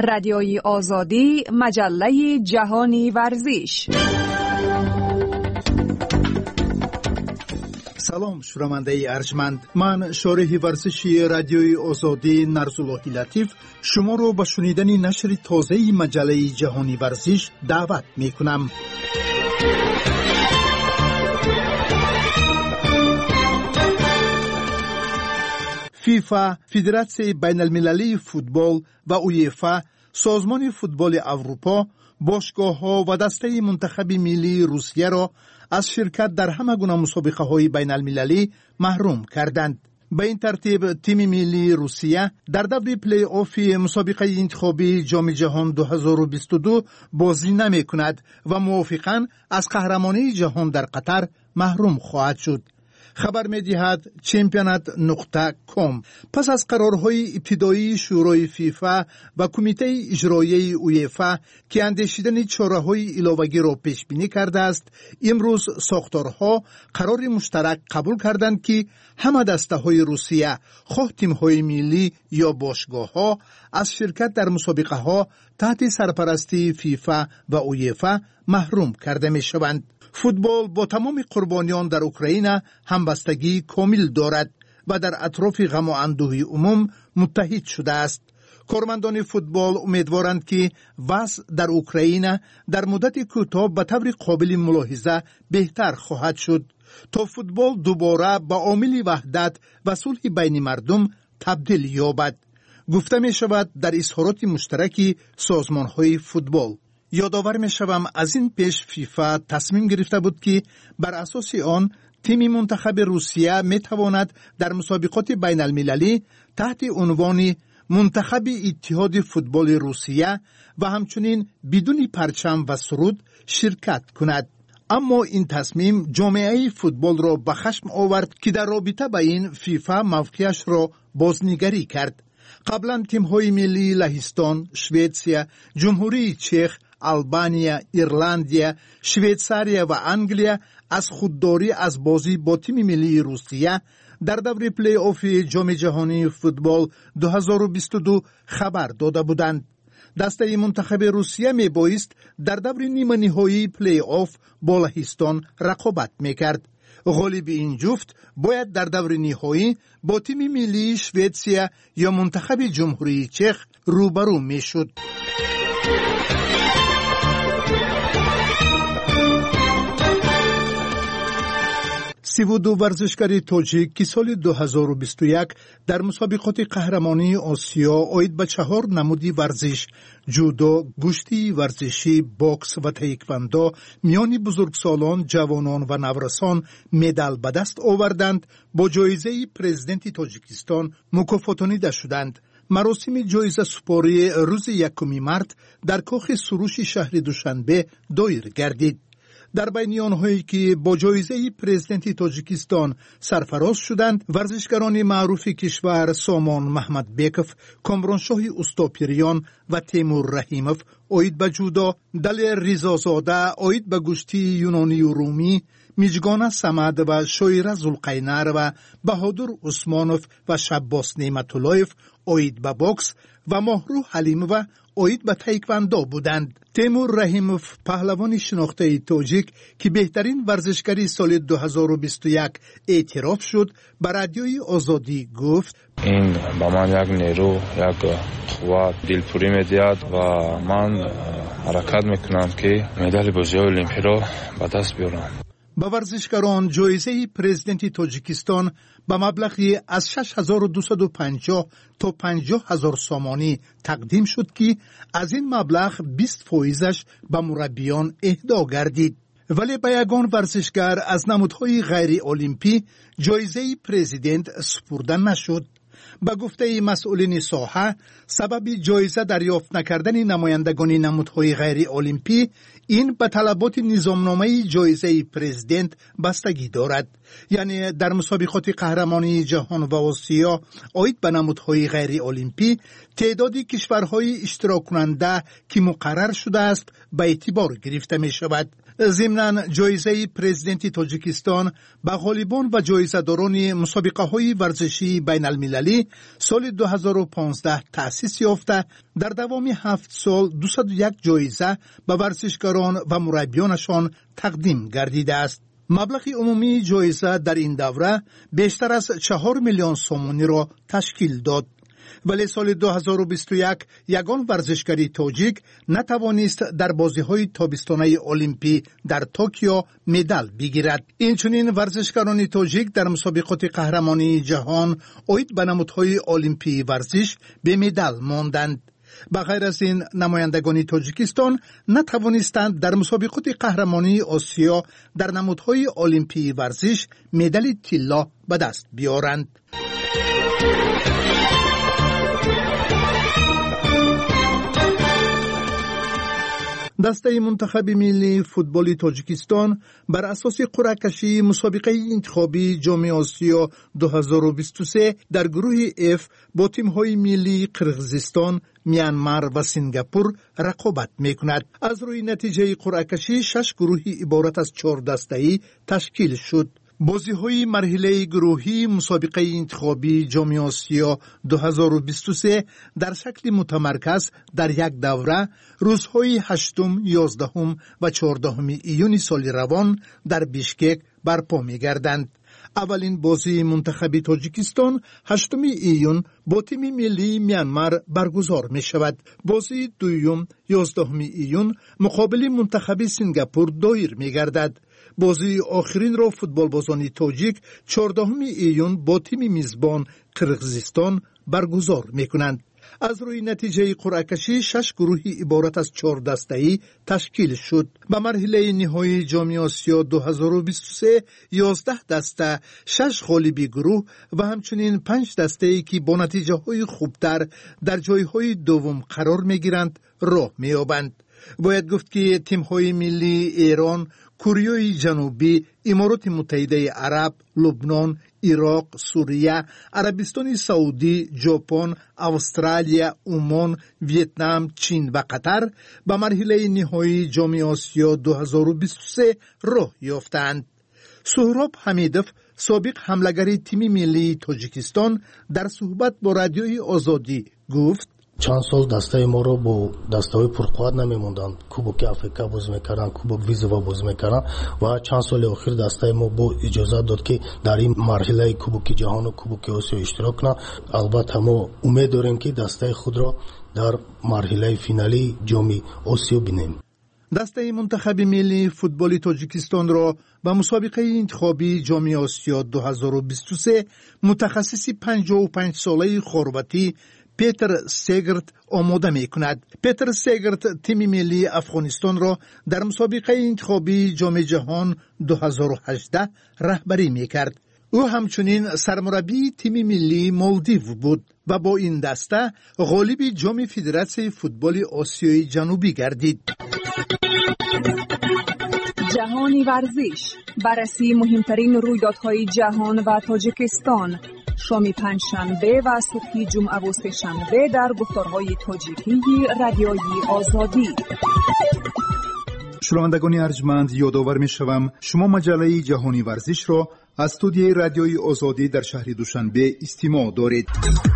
رادیوی آزادی، مجله جهانی ورزش. سلام شنونده ارجمند، من شارح ورزشی رادیوی آزادی نرزاللهی لطیف شما رو به شنیدن نشر تازه مجله جهانی ورزش دعوت می کنم. فیفا، فدراسیون بین المللی فوتبال و اویفا، سازمان فوتبال اروپا، باشگاه‌ها و دسته منتخب ملی روسیه را از شرکت در همه گونه مسابقه‌های بین المللی محروم کردند. به این ترتیب تیم ملی روسیه در دور پلی آف مسابقه انتخابی جام جهان 2022 بازی نمی کند و موافقاً از قهرمانی جهان در قطر محروم خواهد شد. خبر می دهد championat.com. پس از قرارهای ابتدایی شورای فیفا و کمیته اجرایی اویفا که اندیشیدن چاره‌های علاوه‌ای را پیش بینی کرده است، امروز ساختارها قرار مشترک قبول کردند که همه دسته‌های روسیه، خواه تیم‌های ملی یا باشگاه‌ها، از شرکت در مسابقه‌ها تحت سرپرستی فیفا و اویفا محروم کرده می‌شوند. فوتبال با تمام قربانیان در اوکراین همبستگی کامل دارد و در اطراف غم و اندوه عموم متحد شده است. کارمندان فوتبال امیدوارند که وضع در اوکراین در مدت کوتاه به طور قابل ملاحظه بهتر خواهد شد تا فوتبال دوباره به عامل وحدت و صلح بین مردم تبدیل یابد. گفته می شود در اظهارات مشترک سازمان‌های فوتبال. یادآور می شوم از این پیش فیفا تصمیم گرفته بود که بر اساس آن تیم منتخب روسیه می تواند در مسابقات بین المللی تحت عنوان منتخب اتحاد فوتبال روسیه و همچنین بدون پرچم و سرود شرکت کند. اما این تصمیم جامعه فوتبال را به خشم آورد که در رابطه با این فیفا موقعش را بازنگری کرد. قبلا تیم‌های ملی لهستان، سوئیسریا، جمهوری چک، آلبانیا، ایرلندیا، شویتزاریا و انگلیا از خودداری از بازی با تیم ملی روسیه در دور پلی آف جام جهانی فوتبال 2022 خبر داده بودند. دسته منتخب روسیه می بایست در دور نیمه نهایی پلی آف با لهستان رقابت می کرد. غالب این جفت باید در دور نهایی با تیم ملی سوئیسریا یا منتخب جمهوری چک روبرو می شد. 32 ورزشکار تاجیک که سال 2021 در مسابقات قهرمانی آسیا آید به 4 نمودی ورزش، جودو، گشتی ورزشی، باکس و تایکواندو میان بزرگسالان، جوانان و نورسان مدال به دست آوردند، با جایزه پرزیدنت تاجیکستان مکافاتانیده شدند. مراسم جایزه سپاری روز 1 مارس در کاخ سروش شهر دوشنبه دایر گردید. در بین آنهایی که با جایزه پرزیدنت تاجیکستان سرفراز شدند، ورزشکاران معروف کشور سامان محمد بیکوف، کامرانشاه استاپیریان و تیمور رحیموف آید به جودو، دل ریزازاده آید به گشتی یونانی و رومی، میجگان سمد و شایره زلقینر و بهادر عثمانوف و شباس نعمتاللهیف آید به باکس و ماهرو حلیموف آید به تایکواندو بودند. تیمور رحیموف پهلوان شناخته تاجیک که بهترین ورزشکاری سال 2021 اعتراف شد، به رادیوی آزادی گفت: این با من یک نیرو، یک قوت دلپوری میدهد و من حرکت میکنم که مدال بازی المپیک را به دست بیارم. به ورزشکاران جایزه پرزیدنت تاجیکستان به مبلغی از 6250 تا 50000 سامانی تقدیم شد که از این مبلغ 20% به مربیان اهدا گردید. ولی به یگان ورزشکار از نمودهای غیر المپی جایزه پرزیدنت سپرده نشد. به گفته مسئولین ساحه، سبب جایزه دریافت نکردن نمایندگان نمودهای غیر المپی این به طلبات نظامنامه جایزه پرزیدنت بستگی دارد. یعنی در مسابقات قهرمانی جهان و آسیا آید به نمودهای غیر المپی تعدادی کشورهای اشتراک کننده که مقرر شده است به اعتبار گرفته می شود. ضمناً جایزه پرزیدنت تاجیکستان به غالبان و جایزه‌داران مسابقه‌های ورزشی بین المللی سال 2015 تأسیس یافته در دوام 7 سال 201 جایزه به ورزشکاران و مربیانشان تقدیم گردیده است. مبلغ عمومی جایزه در این دوره بیشتر از 4 میلیون سومانی را تشکیل داد. ولی سال 2021 یگان ورزشکاری تاجیک نتوانست در بازی‌های تابستانه المپی در توکیو مدال بگیرد. اینچنین ورزشکاران تاجیک در مسابقات قهرمانی جهان عاید به نمودهای المپی ورزش به مدال ماندند. بغیر از این نمایندگان تاجیکستان نتوانستند در مسابقات قهرمانی آسیا در نمودهای المپی ورزش مدال طلا به دست بیارند. دسته منتخب ملی فوتبال تاجیکستان بر اساس قرعه کشی مسابقه انتخابی جام آسیا 2023 در گروه F با تیم‌های ملی قرقیزستان، میانمار و سنگاپور رقابت می‌کند. از روی نتیجه قرعه کشی 6 گروهی عبارت از 4 دسته‌ای تشکیل شد. بازی‌های مرحله گروهی مسابقه انتخابی جام آسیا 2023 در شکل متمرکز در یک دوره روزهای 8، 11 و 14 ایون سال روان در بیشکک برپا می‌گردند. اولین بازی منتخب تاجیکستان 8 ایون با تیم ملی میانمار برگزار می شود. بازی دوم 11 ایون مقابل منتخب سنگاپور دایر می گردد. بازی آخرین را فوتبالبازان تاجیک 14 ایون با تیم میزبان قرقیزستان برگزار می کنند. از روی نتیجه قرعه کشی 6 گروهی عبارت از 4 دسته‌ای تشکیل شد. به مرحله نهایی جام آسیا 2023 11 دسته 6 غالبی گروه و همچنین 5 دسته‌ای که با نتیجه‌های خوبتر در جایهای دوم قرار می‌گیرند راه می‌یابند. باید گفت که تیم‌های ملی ایران، کره جنوبی، امارات متحده عرب، لبنان، عراق، سوریه، عربستان سعودی، ژاپن، استرالیا، عمان، ویتنام، چین و قطر به مرحله نهایی جام آسیا 2023 راه یافتند. سهراب حمیدوف، سابق حمله‌گر تیم ملی تاجیکستان، در صحبت با رادیوی آزادی گفت: چند سال دسته ما رو با دسته‌های پرقوت نمی‌موندن. کوبک آفریقا بازی می‌کردن، کوبک ویزوا بازی می‌کردن و چند سال اخیر دسته ما با اجازه داد که در این مرحله کوبک جهان و کوبک آسیا اشتراک کنه. البته ما امید داریم که دسته خود را در مرحله فینالی جام آسیا بینیم. دسته منتخب ملی فوتبال تاجیکستان را به مسابقه انتخابی جام آسیا 2023 متخصص 55 ساله خرواتی پیتر سیگرت آماده می کند. پیتر سیگرت تیم ملی افغانستان را در مسابقه انتخابی جام جهان 2018 رهبری می کرد. او همچنین سرمربی تیم ملی مالدیو بود و با این دسته غالب جام فدراسیون فوتبال آسیای جنوبی گردید. جهانی ورزش، بررسی مهمترین رویدادهای جهان و تاجیکستان، شام پنجشنبه و صبح جمعه و سه‌شنبه در گفتارهای تاجیکی رادیوی آزادی. شنوندگان ارجمند، یادآور می‌شوم شما مجله جهانی ورزش را از استودیوی رادیوی آزادی در شهر دوشنبه استماع دارید.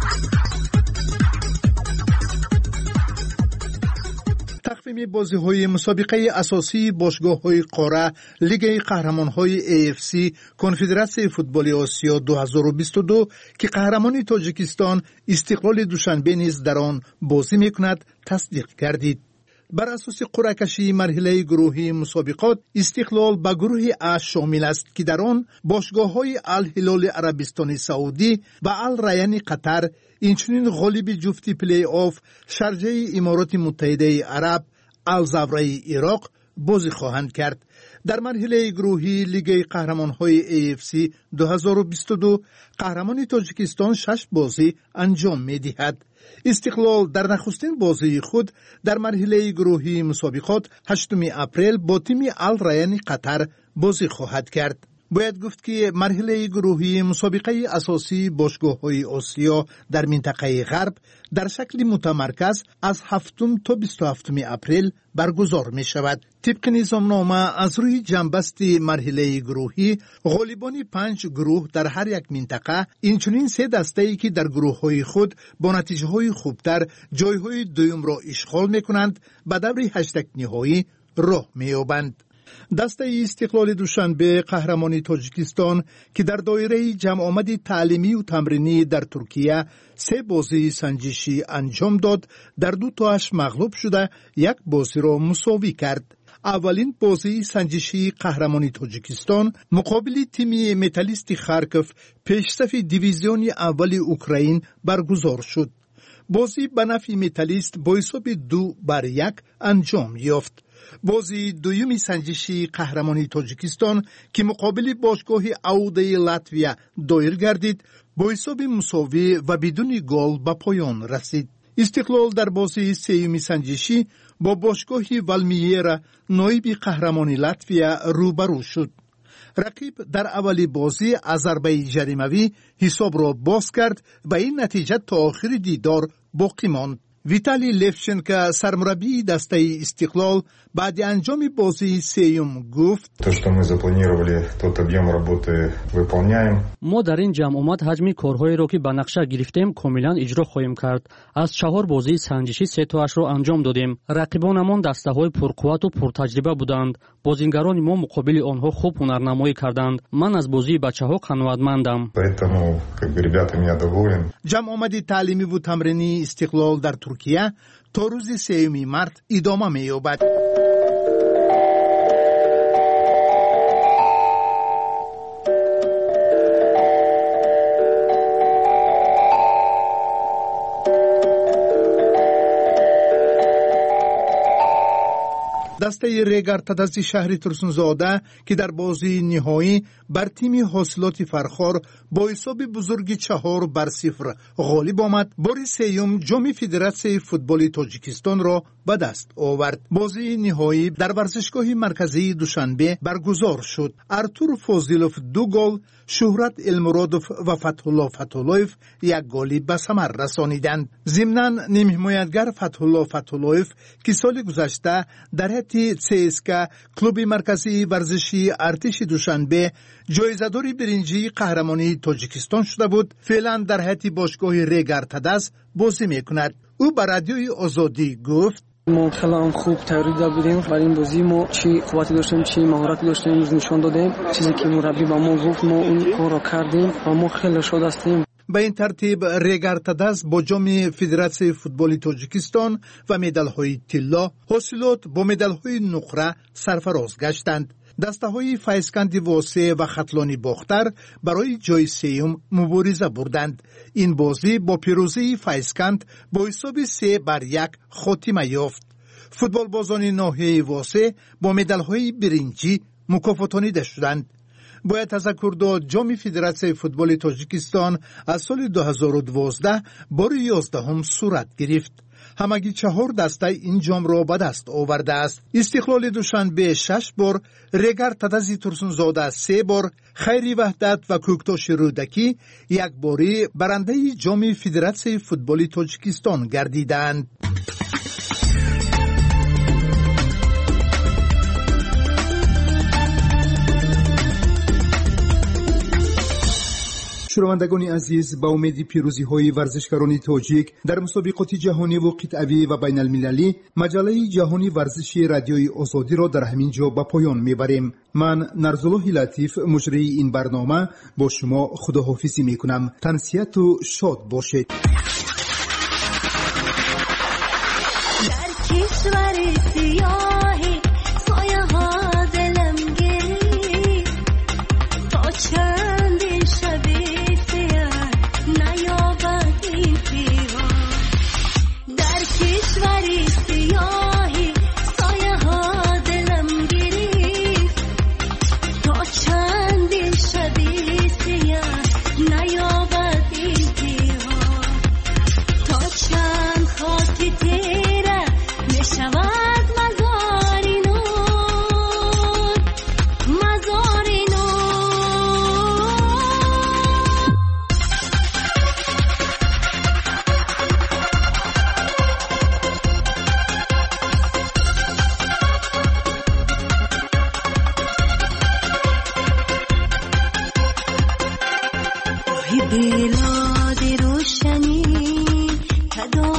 تقویم بازی‌های مسابقه اساسی باشگاه‌های قاره لیگ قهرمان‌های AFC کنفدراسیون فوتبال آسیا 2022 که قهرمانی تاجیکستان استقلال دوشنبه نیز در آن بازی می‌کند تصدیق گردید. بر اساس قرعه کشی مرحله گروهی مسابقات استقلال به گروه A شامل است که در آن باشگاه‌های الهلال عربستان سعودی و الریان قطر، اینچنین غالب جفت پلی آف شارجه امارات متحده عرب الزهرای عراق بازی خواهند کرد. در مرحله گروهی لیگ قهرمان‌های AFC 2022 قهرمان تاجیکستان 6 بازی انجام می‌دهد. استقلال در نخستین بازی خود در مرحله گروهی مسابقات 8 اپریل با تیم الریان قطر بازی خواهد کرد. باید گفت که مرحله گروهی مسابقه اساسی باشگاه‌های آسیا در منطقه غرب در شکل متمرکز از 7 تا 27 اپریل برگزار می شود. طبق نظامنامه از روی جنبست مرحله گروهی غالبان 5 گروه در هر یک منطقه، اینچنین 3 دسته‌ای که در گروه‌های خود با نتیجه‌های خوبتر جای‌های دوم را اشغال می‌کنند به دور 8 نهایی راه می‌یابند. دسته استقلال دوشنبه قهرمانی تاجیکستان که در دایره جمع آمد تعلیمی و تمرینی در ترکیه 3 بازی سنجشی انجام داد، در 2 تاش مغلوب شده 1 بازی را مساوی کرد. اولین بازی سنجشی قهرمانی تاجیکستان مقابل تیم متالیست خارکوف پیشرف دیویزیون اول اوکراین برگزار شد. بازی به نفع متالیست با حساب 2-1 انجام یافت. بازی دومی سنجشی قهرمانی تاجیکستان که مقابل باشگاه اوده لاتویا دایر گردید با حساب مساوی و بدون گل به پایان رسید. استقلال در بازی سوم سنجشی با باشگاه والمیرا نایب قهرمانی لاتویا روبرو شد. رقیب در اولی بازی ضربه جریمه‌ای حساب را باز کرد و این نتیجه تا آخر دیدار باقی ماند. ویتالی لفچنکو سرمربی دسته استقلال بعد انجام بازی سوم گفت: ما در این جمع آمد حجم کارهایی را که به نقشه گرفتیم کاملا اجرا خواهیم کرد. از 4 بازی سنجشی 3 تاش را انجام دادیم. رقیبانمان دسته‌های پرقوت و پرتجربه بودند. بازیگران ما مقابل آنها خوب هنرنمایی کردند. من از بازی بچه‌ها قناعتمندم. جمع آمد تعلیمی و تمرینی استقلال در ترکیه تا روز 3 مارس ادامه می‌یابد. دسته ریگر تدز شهر ترسونزاده که در بازی نهایی بر تیم حاصلات فرخار با حساب بزرگ 4-0 غالب آمد، بار سوم جام فدراسیون فوتبال تاجیکستان را به دست آورد. بازی نهایی در ورزشگاه مرکزی دوشنبه برگزار شد. ارتور فاضلوف 2 گل، شهرت المرادوف و فتحالله فتحالله‌یف 1 گل به ثمر رسانیدند. ضمناً نیم حمایتگر فتحالله فتحالله‌یف که سال گذشته در حد CSKA کلوب مرکزی ورزشی ارتش دوشنبه جایزه‌دار برنجی قهرمانی تاجیکستان شده بود، فعلا در حد باشگاه ریگر تدز بازی می‌کند. او به رادیوی آزادی گفت: ما خیلی هم خوب تیاری داشته بودیم برای این بازی. ما چی قوتی داشتیم چی مهارتی داشتیم نشون دادیم. چیزی که مربی به ما گفت ما اون کار را کردیم و ما خیلی شاد هستیم. به این ترتیب ریگر تدز با جام فدراسیون فوتبال تاجیکستان و مدال‌های طلا حاصلات با مدال‌های نقره سرفراز گشتند. دسته‌های فایزکند واسه و خطلانی باختر برای جای سوم مبارزه بردند. این بازی با پیروزی فایزکند با حساب 3-1 خاتمه یافت. فوتبال بازان ناحیه واسه با مدال‌های برنجی مکافاتانیده شدند. باید تذکر داد جام فدراسیون فوتبال تاجیکستان از سال 2012 بار 11 صورت گرفت. همگی 4 دسته این جام را به دست آورده است. استقلال دوشنبه 6 بار، ریگر تدز ترسونزاده 3 بار، خیری وحدت و کوکتاش رودکی 1 باری برنده جام فدراسیون فوتبال تاجیکستان گردیدند. شنوندگان عزیز، با امید پیروزی‌های ورزشکاران تاجیک در مسابقات جهانی و قطعی و بین المللی، مجله جهانی ورزشی رادیوی آزادی را در همین جا به پایان میبریم. من نرزالله لطیف مجری این برنامه با شما خداحافظی میکنم. تنسیت و شاد باشید. بلاد روشنی